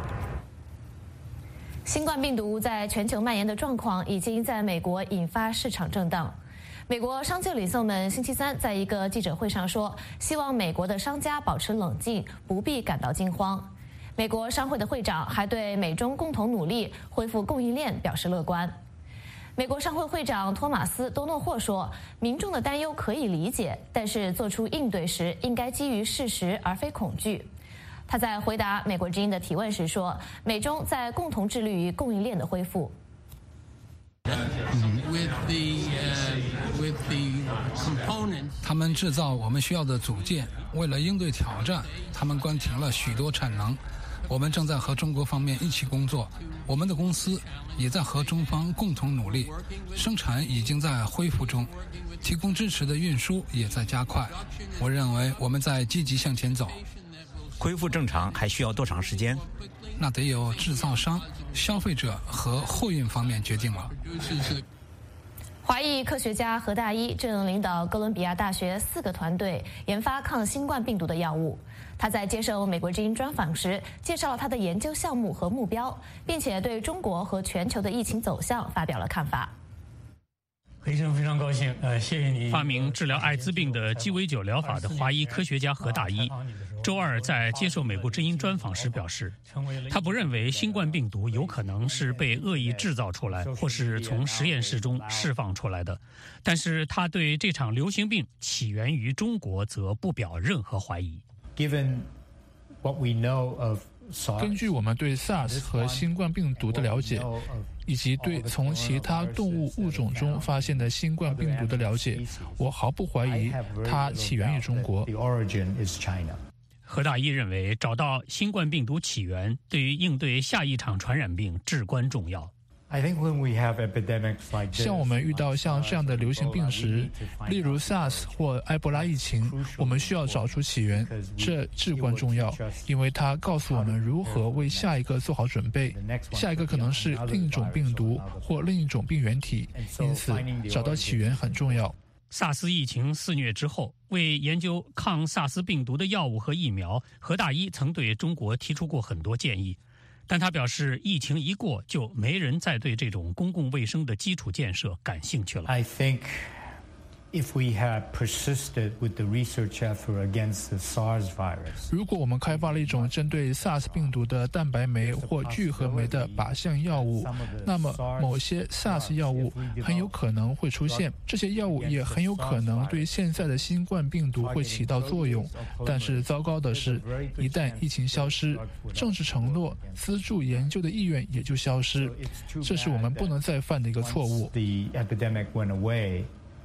新冠病毒在全球蔓延的状况已经在美国引发市场震荡。美国商界领袖们星期三在一个记者会上说，希望美国的商家保持冷静，不必感到惊慌。美国商会的会长还对美中共同努力恢复供应链表示乐观。美国商会会长托马斯·多诺霍说，民众的担忧可以理解，但是做出应对时应该基于事实而非恐惧。他在回答美国之音的提问时说，美中在共同致力于供应链的恢复。 他们制造我们需要的组件，为了应对挑战，他们关停了许多产能。我们正在和中国方面一起工作，我们的公司也在和中方共同努力，生产已经在恢复中，提供支持的运输也在加快。我认为我们在积极向前走。 恢复正常还需要多长时间？ 那得由制造商、消费者和货运方面决定了。 华裔科学家何大一正领导哥伦比亚大学四个团队研发抗新冠病毒的药物。他在接受美国之音专访时，介绍了他的研究项目和目标，并且对中国和全球的疫情走向发表了看法。 非常非常高兴，呃，谢谢你。发明治疗艾滋病的鸡尾酒疗法的华裔科学家何大一，周二在接受美国之音专访时表示，他不认为新冠病毒有可能是被恶意制造出来，或是从实验室中释放出来的，但是他对这场流行病起源于中国则不表任何怀疑。 Given what we know of 根据我们对 SARS 和新冠病毒的了解，以及对从其他动物物种中发现的新冠病毒的了解，我毫不怀疑它起源于中国。何大一认为，找到新冠病毒起源对于应对下一场传染病至关重要。像我们遇到像这样的流行病时，例如 SARS 或埃博拉疫情，我们需要找出起源，这至关重要，因为它告诉我们如何为下一个做好准备。下一个可能是另一种病毒或另一种病原体，因此找到起源很重要。 萨斯疫情肆虐之后，为研究抗萨斯病毒的药物和疫苗，何大一曾对中国提出过很多建议。但他表示，疫情一过，就没人再对这种公共卫生的基础建设感兴趣了。 I think if we had persisted with the research effort against the SARS virus, 如果我们开发了一种针对 SARS 病毒的蛋白酶或聚合酶的靶向药物，那么某些 SARS 药物很有可能会出现，这些药物也很有可能对现在的新冠病毒会起到作用。但是糟糕的是，一旦疫情消失，政治承诺、资助研究的意愿也就消失，这是我们不能再犯的一个错误。 The epidemic went away,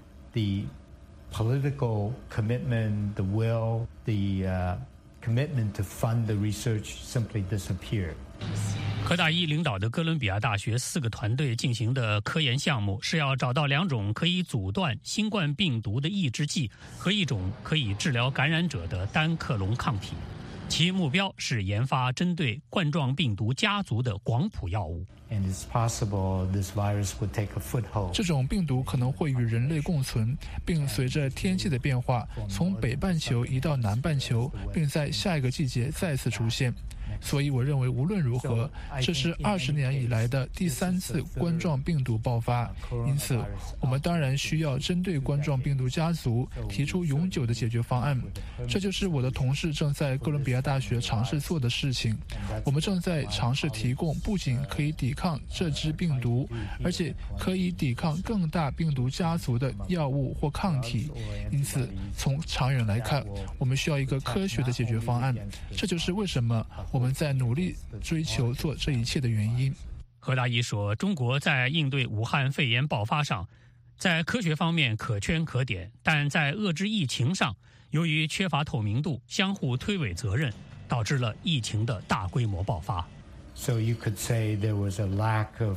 the political commitment, the will, the uh, commitment to fund the research simply disappeared. 何大一领导的哥伦比亚大学四个团队进行的科研项目是要找到两种可以阻断新冠病毒的抑制剂和一种可以治疗感染者的单克隆抗体，其目标是研发针对冠状病毒家族的广谱药物。 And it's possible this virus would take a foothold. 这种病毒可能会与人类共存，并随着天气的变化，从北半球移到南半球，并在下一个季节再次出现。所以我认为无论如何，这是二十年以来的第三次冠状病毒爆发，因此我们当然需要针对冠状病毒家族提出永久的解决方案。这就是我的同事正在哥伦比亚大学尝试做的事情。我们正在尝试提供不仅可以抵抗这支病毒，而且可以抵抗更大病毒家族的药物或抗体。因此从长远来看，我们需要一个科学的解决方案。这就是为什么我们在努力追求做这一切的原因。 何大一说，中国在应对武汉肺炎爆发上，在科学方面可圈可点，但在遏制疫情上，由于缺乏透明度、相互推诿责任，导致了疫情的大规模爆发。 So you could say there was a lack of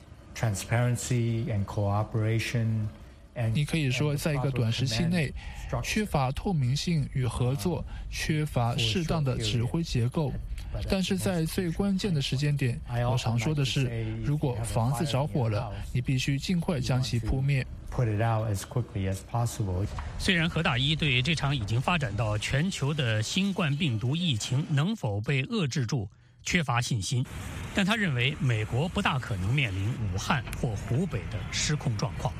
transparency and cooperation. 你可以说，在一个短时期内，缺乏透明性与合作，缺乏适当的指挥结构。但是在最关键的时间点，我常说的是，如果房子着火了，你必须尽快将其扑灭。虽然何大一对这场已经发展到全球的新冠病毒疫情能否被遏制住缺乏信心，但他认为美国不大可能面临武汉或湖北的失控状况。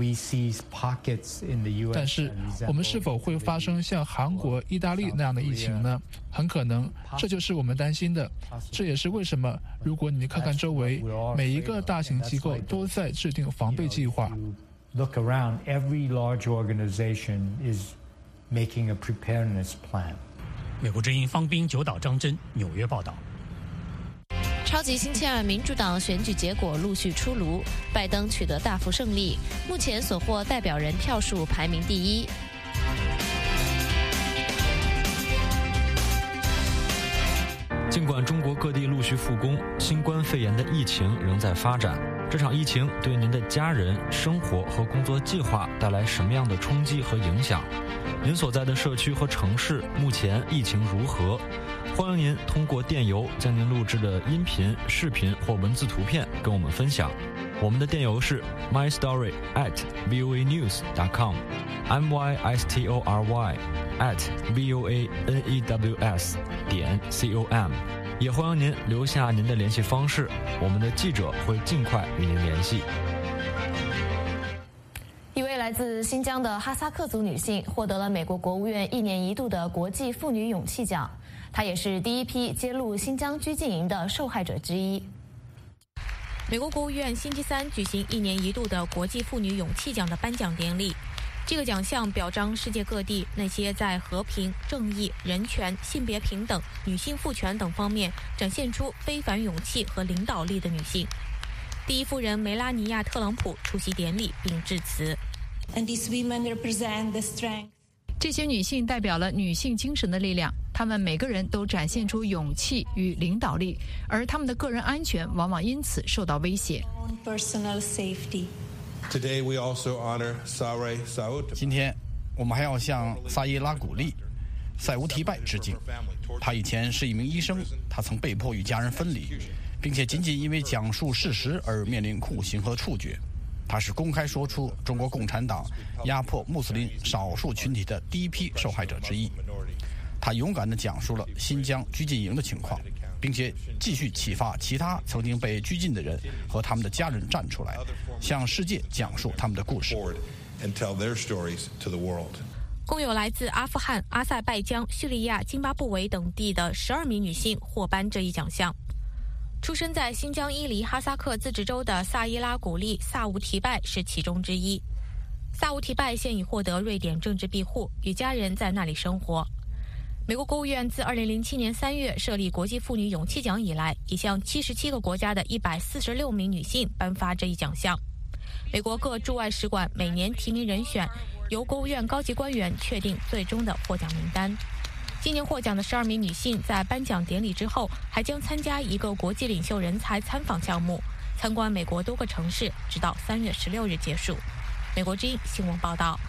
但是我们是否会发生像韩国、意大利那样的疫情呢？很可能，这就是我们担心的。这也是为什么，如果你看看周围，每一个大型机构都在制定防备计划。 Look around, every large organization is making a preparedness plan. 美国之音方斌、九岛张真纽约报道。 超级星期二民主党选举结果陆续出炉，拜登取得大幅胜利，目前所获代表人票数排名第一。 尽管中国各地陆续复工，新冠肺炎的疫情仍在发展。这场疫情对您的家人、生活和工作计划带来什么样的冲击和影响？您所在的社区和城市目前疫情如何？欢迎您通过电邮将您录制的音频、视频或文字图片跟我们分享。我们的电邮是 my story at voa news dot com m y s t o r y at voa news 点 com。也欢迎您留下您的联系方式，我们的记者会尽快与您联系。 来自新疆的哈萨克族女性获得了美国国务院一年一度的国际妇女勇气奖，她也是第一批揭露新疆拘禁营的受害者之一。 美国国务院星期三举行一年一度的国际妇女勇气奖的颁奖典礼。这个奖项表彰世界各地那些在和平、正义、人权、性别平等、女性赋权等方面展现出非凡勇气和领导力的女性。第一夫人梅拉尼亚·特朗普出席典礼并致辞。 And these women represent the strength. 这些女性代表了女性精神的力量，她们每个人都展现出勇气与领导力，而她们的个人安全往往因此受到威胁。 Personal safety. Today we also honor Saray Saud. 今天我们还要向萨耶拉古丽、塞乌提拜致敬。他以前是一名医生，他曾被迫与家人分离，并且仅仅因为讲述事实而面临酷刑和处决。他是公开说出中国共产党压迫穆斯林少数群体的第一批受害者之一。他勇敢地讲述了新疆拘禁营的情况，并且继续启发其他曾经被拘禁的人和他们的家人站出来，向世界讲述他们的故事。 共有来自阿富汗、阿塞拜疆、叙利亚、津巴布韦等地的十二名女性获颁这一奖项。出生在新疆伊犁哈萨克自治州的萨伊拉古丽·萨乌提拜是其中之一。萨乌提拜现已获得瑞典政治庇护，与家人在那里生活。美国国务院自二零零七年三月设立国际妇女勇气奖以来，已向七十七个国家的一百四十六名女性颁发这一奖项。美国各驻外使馆每年提名人选，由国务院高级官员确定最终的获奖名单。今年获奖的十二名女性在颁奖典礼之后，还将参加一个国际领袖人才参访项目，参观美国多个城市，直到三月十六日结束。美国之音新闻报道。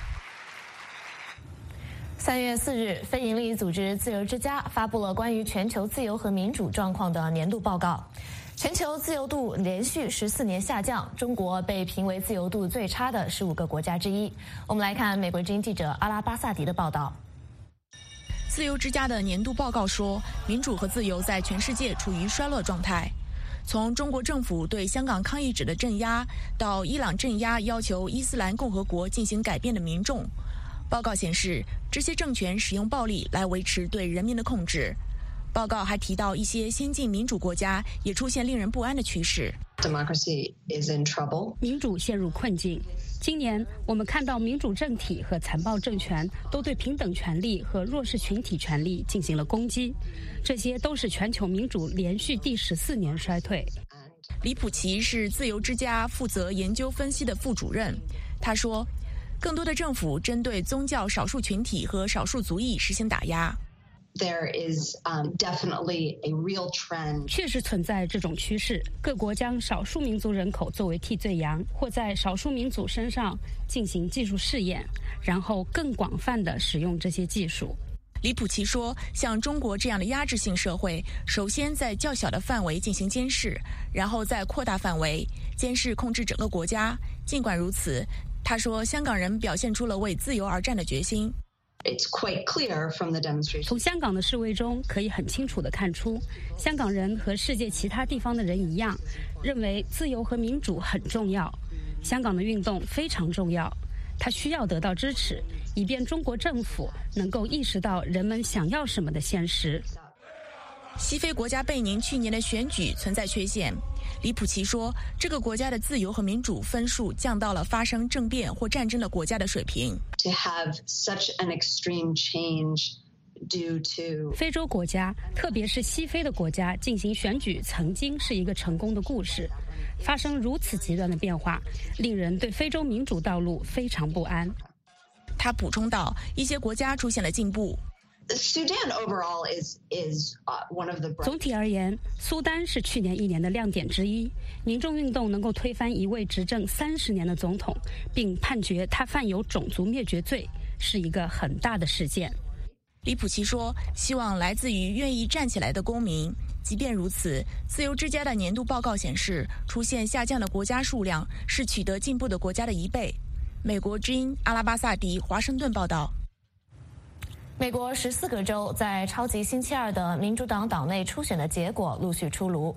三月四日，非营利组织自由之家发布了关于全球自由和民主状况的年度报告。全球自由度连续十四年下降，中国被评为自由度最差的十五个国家之一。我们来看美国之音记者阿拉巴萨迪的报道。 自由之家的年度报告说，民主和自由在全世界处于衰落状态。从中国政府对香港抗议者的镇压，到伊朗镇压要求伊斯兰共和国进行改变的民众，报告显示，这些政权使用暴力来维持对人民的控制。报告还提到，一些先进民主国家也出现令人不安的趋势。 Democracy is in trouble. 民主陷入困境。今年，我们看到民主政体和残暴政权都对平等权利和弱势群体权利进行了攻击，这些都是全球民主连续第十四年衰退。 李普奇是自由之家负责研究分析的副主任，他说，更多的政府针对宗教少数群体和少数族裔实行打压。 There is um, definitely a real trend. 确实存在这种趋势，各国将少数民族人口作为替罪羊，或在少数民族身上进行技术试验，然后更广泛地使用这些技术。 李普奇说，像中国这样的压制性社会，首先在较小的范围进行监视，然后再扩大范围，监视控制整个国家。尽管如此，他说，香港人表现出了为自由而战的决心。 It's quite clear from the demonstration. 从香港的示威中可以很清楚地看出，香港人和世界其他地方的人一样，认为自由和民主很重要。香港的运动非常重要，它需要得到支持，以便中国政府能够意识到人们想要什么的现实。 西非国家贝宁去年的选举存在缺陷，李普奇说，这个国家的自由和民主分数降到了发生政变或战争的国家的水平。 To have such an extreme change due to 非洲国家，特别是西非的国家进行选举，曾经是一个成功的故事。发生如此极端的变化，令人对非洲民主道路非常不安。 他补充道，一些国家出现了进步。 Sudan overall is is one of the. 总体而言，苏丹是去年一年的亮点之一。民众运动能够推翻一位执政三十年的总统，并判决他犯有种族灭绝罪，是一个很大的事件。 李普奇说，希望来自于愿意站起来的公民。即便如此，自由之家的年度报告显示，出现下降的国家数量是取得进步的国家的一倍。美国之音阿拉巴萨迪华盛顿报道。 美国十四个州在超级星期二的民主党党内初选的结果陆续出炉。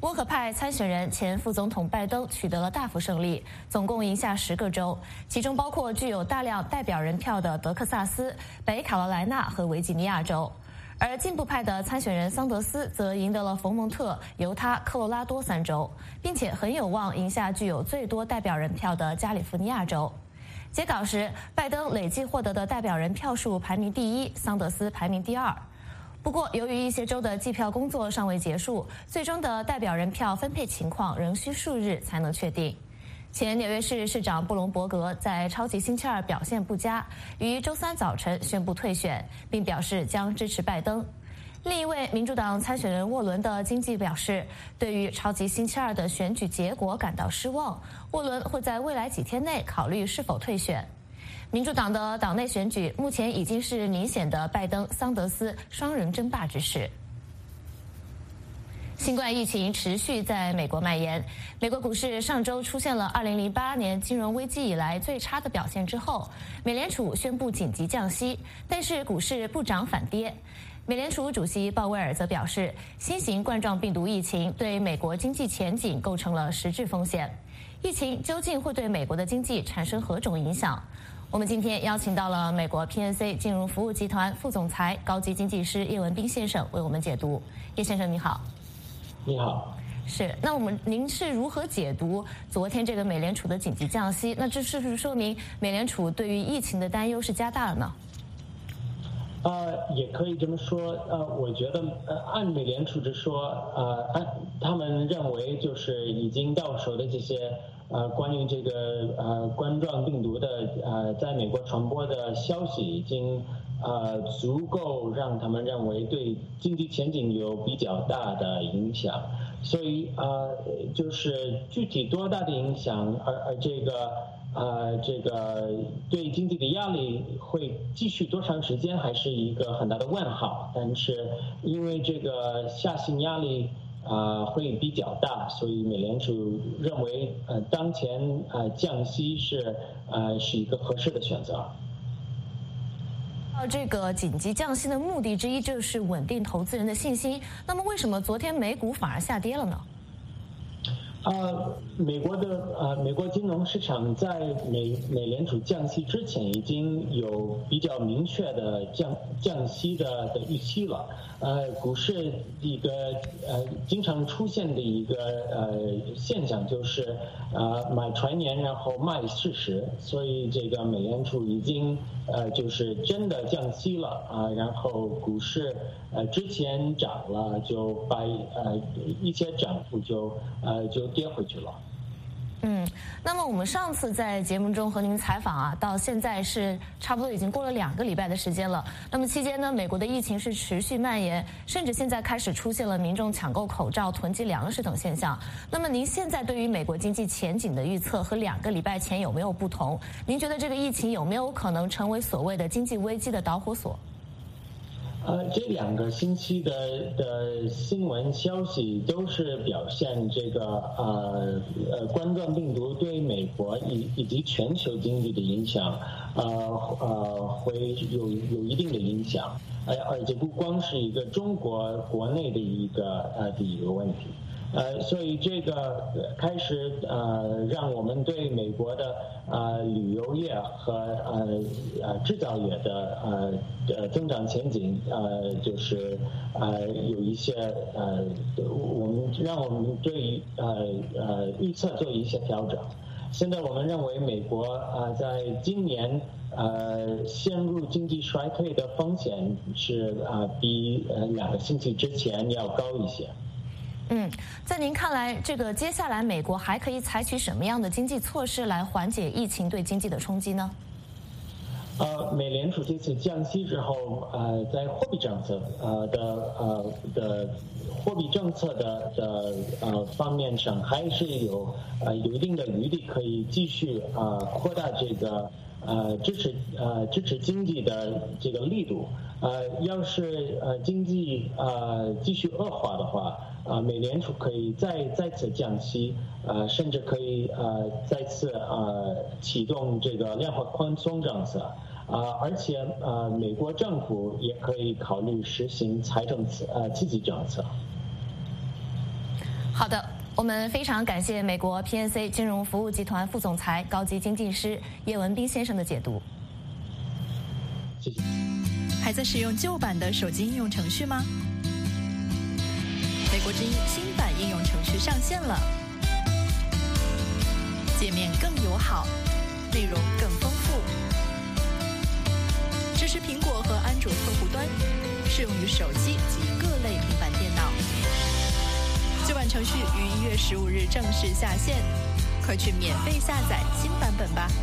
温和派参选人前副总统拜登取得了大幅胜利，总共赢下十个州，其中包括具有大量代表人票的德克萨斯、北卡罗来纳和维吉尼亚州。而进步派的参选人桑德斯则赢得了佛蒙特、犹他、科罗拉多三州，并且很有望赢下具有最多代表人票的加利福尼亚州。截稿时，拜登累计获得的代表人票数排名第一，桑德斯排名第二。不过，由于一些州的计票工作尚未结束，最终的代表人票分配情况仍需数日才能确定。前纽约市市长布隆伯格在超级星期二表现不佳，于周三早晨宣布退选，并表示将支持拜登。另一位民主党参选人沃伦的经纪表示，对于超级星期二的选举结果感到失望，沃伦会在未来几天内考虑是否退选。民主党的党内选举目前已经是明显的拜登桑德斯双人争霸之势。新冠疫情持续在美国蔓延，美国股市上周出现了二零零八年金融危机以来最差的表现之后，美联储宣布紧急降息，但是股市不涨反跌。美联储主席鲍威尔则表示，新型冠状病毒疫情对美国经济前景构成了实质风险。疫情究竟会对美国的经济产生何种影响？我们今天邀请到了美国 P N C 金融服务集团副总裁、高级经济师叶文彬先生为我们解读。叶先生你好。 你好。 是，那我们您是如何解读昨天这个美联储的紧急降息？那这是不是说明美联储对于疫情的担忧是加大了呢？ 呃，也可以这么说。呃，我觉得，呃，按美联储之说，呃，按他们认为就是已经到手的这些呃关于这个呃冠状病毒的呃在美国传播的消息，已经呃足够让他们认为对经济前景有比较大的影响。所以呃，就是具体多大的影响，而而这个。呃，这个对经济的压力会继续多长时间，还是一个很大的问号。但是因为这个下行压力啊、呃、会比较大，所以美联储认为呃当前呃降息是呃是一个合适的选择。 这个紧急降息的目的之一就是稳定投资人的信心。那么为什么昨天美股反而下跌了呢？ 呃，美国的呃，美国金融市场在美美联储降息之前已经有比较明确的降降息的的预期了。呃，股市一个呃经常出现的一个呃现象就是呃买传言然后卖事实，所以这个美联储已经呃就是真的降息了啊、呃，然后股市呃之前涨了就把呃一些涨幅就呃就跌回去了。 嗯，那么我们上次在节目中和您采访啊，到现在是差不多已经过了两个礼拜的时间了。那么期间呢，美国的疫情是持续蔓延，甚至现在开始出现了民众抢购口罩、囤积粮食等现象。那么您现在对于美国经济前景的预测和两个礼拜前有没有不同？您觉得这个疫情有没有可能成为所谓的经济危机的导火索？ 呃，这两个星期的的新闻消息都是表现这个呃呃冠状病毒对美国以以及全球经济的影响，呃呃会有有一定的影响，而而且不光是一个中国国内的一个呃的一个问题。呃，所以这个开始呃，让我们对美国的呃旅游业和呃呃制造业的呃呃增长前景呃就是呃有一些呃我们让我们对呃呃预测做一些调整。现在我们认为美国啊、呃、在今年呃陷入经济衰退的风险是啊、呃、比呃两个星期之前要高一些。 嗯，在您看来，这个接下来美国还可以采取什么样的经济措施来缓解疫情对经济的冲击呢？ 呃，美联储这次降息之后，呃，在货币政策呃的呃的货币政策的的呃方面上，还是有呃有一定的余地可以继续呃扩大这个呃支持呃支持经济的这个力度。呃，要是呃经济呃继续恶化的话，啊、呃，美联储可以再再次降息，呃，甚至可以呃再次呃启动这个量化宽松政策，啊、呃，而且呃美国政府也可以考虑实行财政刺呃刺激政策。 好的，我们非常感谢美国 P N C 金融服务集团副总裁、高级经济师叶文斌先生的解读。 谢谢。 还在使用旧版的手机应用程序吗？美国之音新版应用程序上线了，界面更友好，内容更丰富，支持苹果和安卓客户端，适用于手机及各类平板电脑。旧版程序于一月十五日正式下线，快去免费下载新版本吧。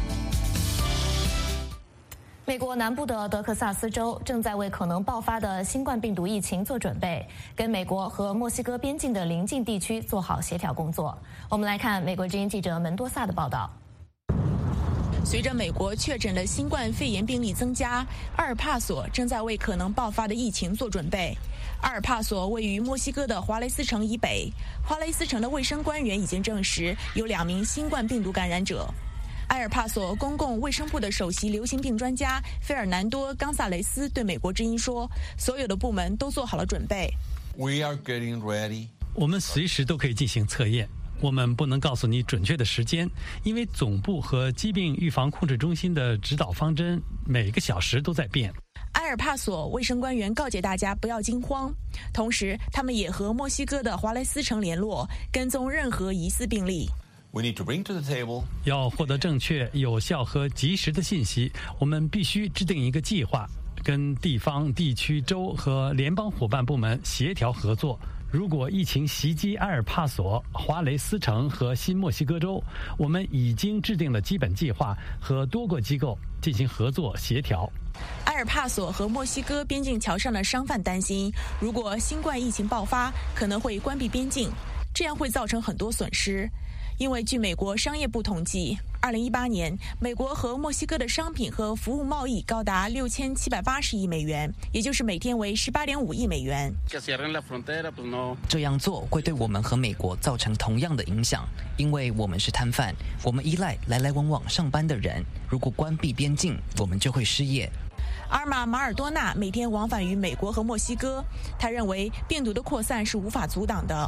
美国南部的德克萨斯州正在为可能爆发的新冠病毒疫情做准备，跟美国和墨西哥边境的邻近地区做好协调工作。我们来看美国之音记者门多萨的报道。 随着美国确诊的新冠肺炎病例增加，阿尔帕索正在为可能爆发的疫情做准备。阿尔帕索位于墨西哥的华雷斯城以北，华雷斯城的卫生官员已经证实有两名新冠病毒感染者。埃尔帕索公共卫生部的首席流行病专家费尔南多·冈萨雷斯对美国之音说：“所有的部门都做好了准备。” We are getting ready. 我们随时都可以进行测验。我们不能告诉你准确的时间，因为总部和疾病预防控制中心的指导方针每个小时都在变。 埃尔帕索卫生官员告诫大家不要惊慌，同时他们也和墨西哥的华雷斯城联络，跟踪任何疑似病例。 We need to bring to the table. 要获得正确、有效和及时的信息，我们必须制定一个计划，跟地方、地区、州和联邦伙伴部门协调合作。如果疫情袭击埃尔帕索、华雷斯城和新墨西哥州，我们已经制定了基本计划，和多个机构进行合作协调。 埃尔帕索和墨西哥边境桥上的商贩担心，如果新冠疫情爆发，可能会关闭边境，这样会造成很多损失。因为据美国商业部统计，二零一八年美国和墨西哥的商品和服务贸易高达六千七百八十亿美元，也就是每天为十八点五亿美元。 这样做会对我们和美国造成同样的影响，因为我们是摊贩，我们依赖来来往往上班的人。如果关闭边境，我们就会失业。 阿尔玛·马尔多纳每天往返于美国和墨西哥，他认为病毒的扩散是无法阻挡的。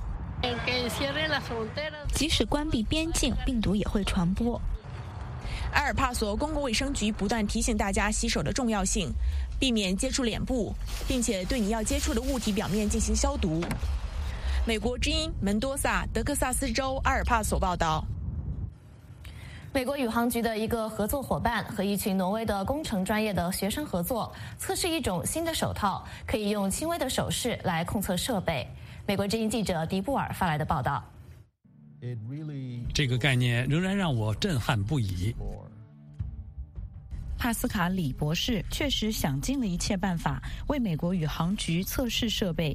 即使关闭边境，病毒也会传播。 埃尔帕索公共卫生局不断提醒大家洗手的重要性，避免接触脸部，并且对你要接触的物体表面进行消毒。美国之音门多萨，德克萨斯州阿尔帕索报道。 美国宇航局的一个合作伙伴和一群挪威的工程专业的学生合作，测试一种新的手套，可以用轻微的手势来控测设备。美国之音记者迪布尔发来的报道。 这个概念仍然让我震撼不已。 帕斯卡里博士确实想尽了一切办法为美国宇航局测试设备。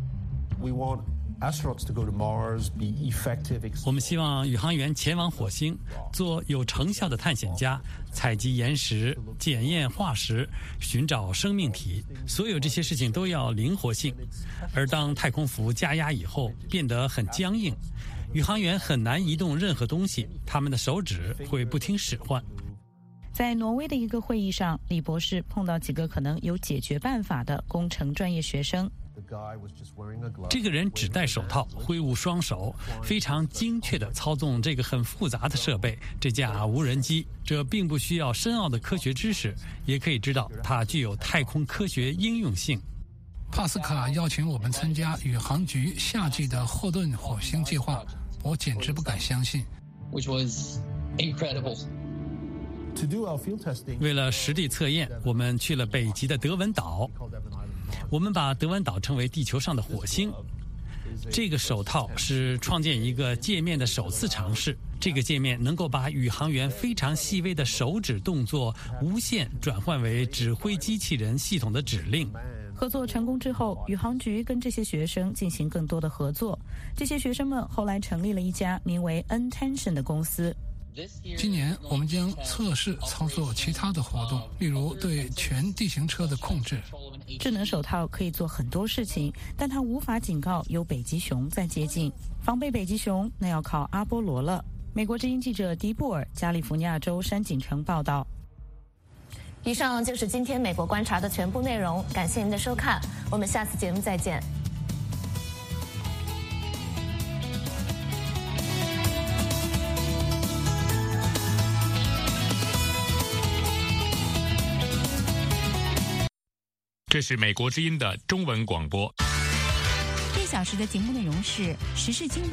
我们希望宇航员前往火星，做有成效的探险家，采集岩石、检验化石、寻找生命体。所有这些事情都要灵活性，而当太空服加压以后，变得很僵硬。宇航员很难移动任何东西，他们的手指会不听使唤。 在挪威的一个会议上，李博士碰到几个可能有解决办法的工程专业学生。 这个人只戴手套，挥舞双手，非常精确地操纵这个很复杂的设备，这架无人机。这并不需要深奥的科学知识，也可以知道它具有太空科学应用性。 帕斯卡邀请我们参加宇航局夏季的霍顿火星计划，我简直不敢相信。 Which was incredible. 为了实地测验，我们去了北极的德文岛。我们把德文岛称为地球上的火星。这个手套是创建一个界面的首次尝试。这个界面能够把宇航员非常细微的手指动作无限转换为指挥机器人系统的指令。 合作成功之后，宇航局跟这些学生进行更多的合作。这些学生们后来成立了一家名为 Intention 的公司。 今年我们将测试操作其他的活动，例如对全地形车的控制。 智能手套可以做很多事情，但它无法警告有北极熊在接近。防备北极熊，那要靠阿波罗了。美国之音记者迪布尔，加利福尼亚州山景城报道。 以上就是今天美国观察的全部内容，感谢您的收看，我们下次节目再见。 这是美国之音的中文广播。 这小时的节目内容是时事经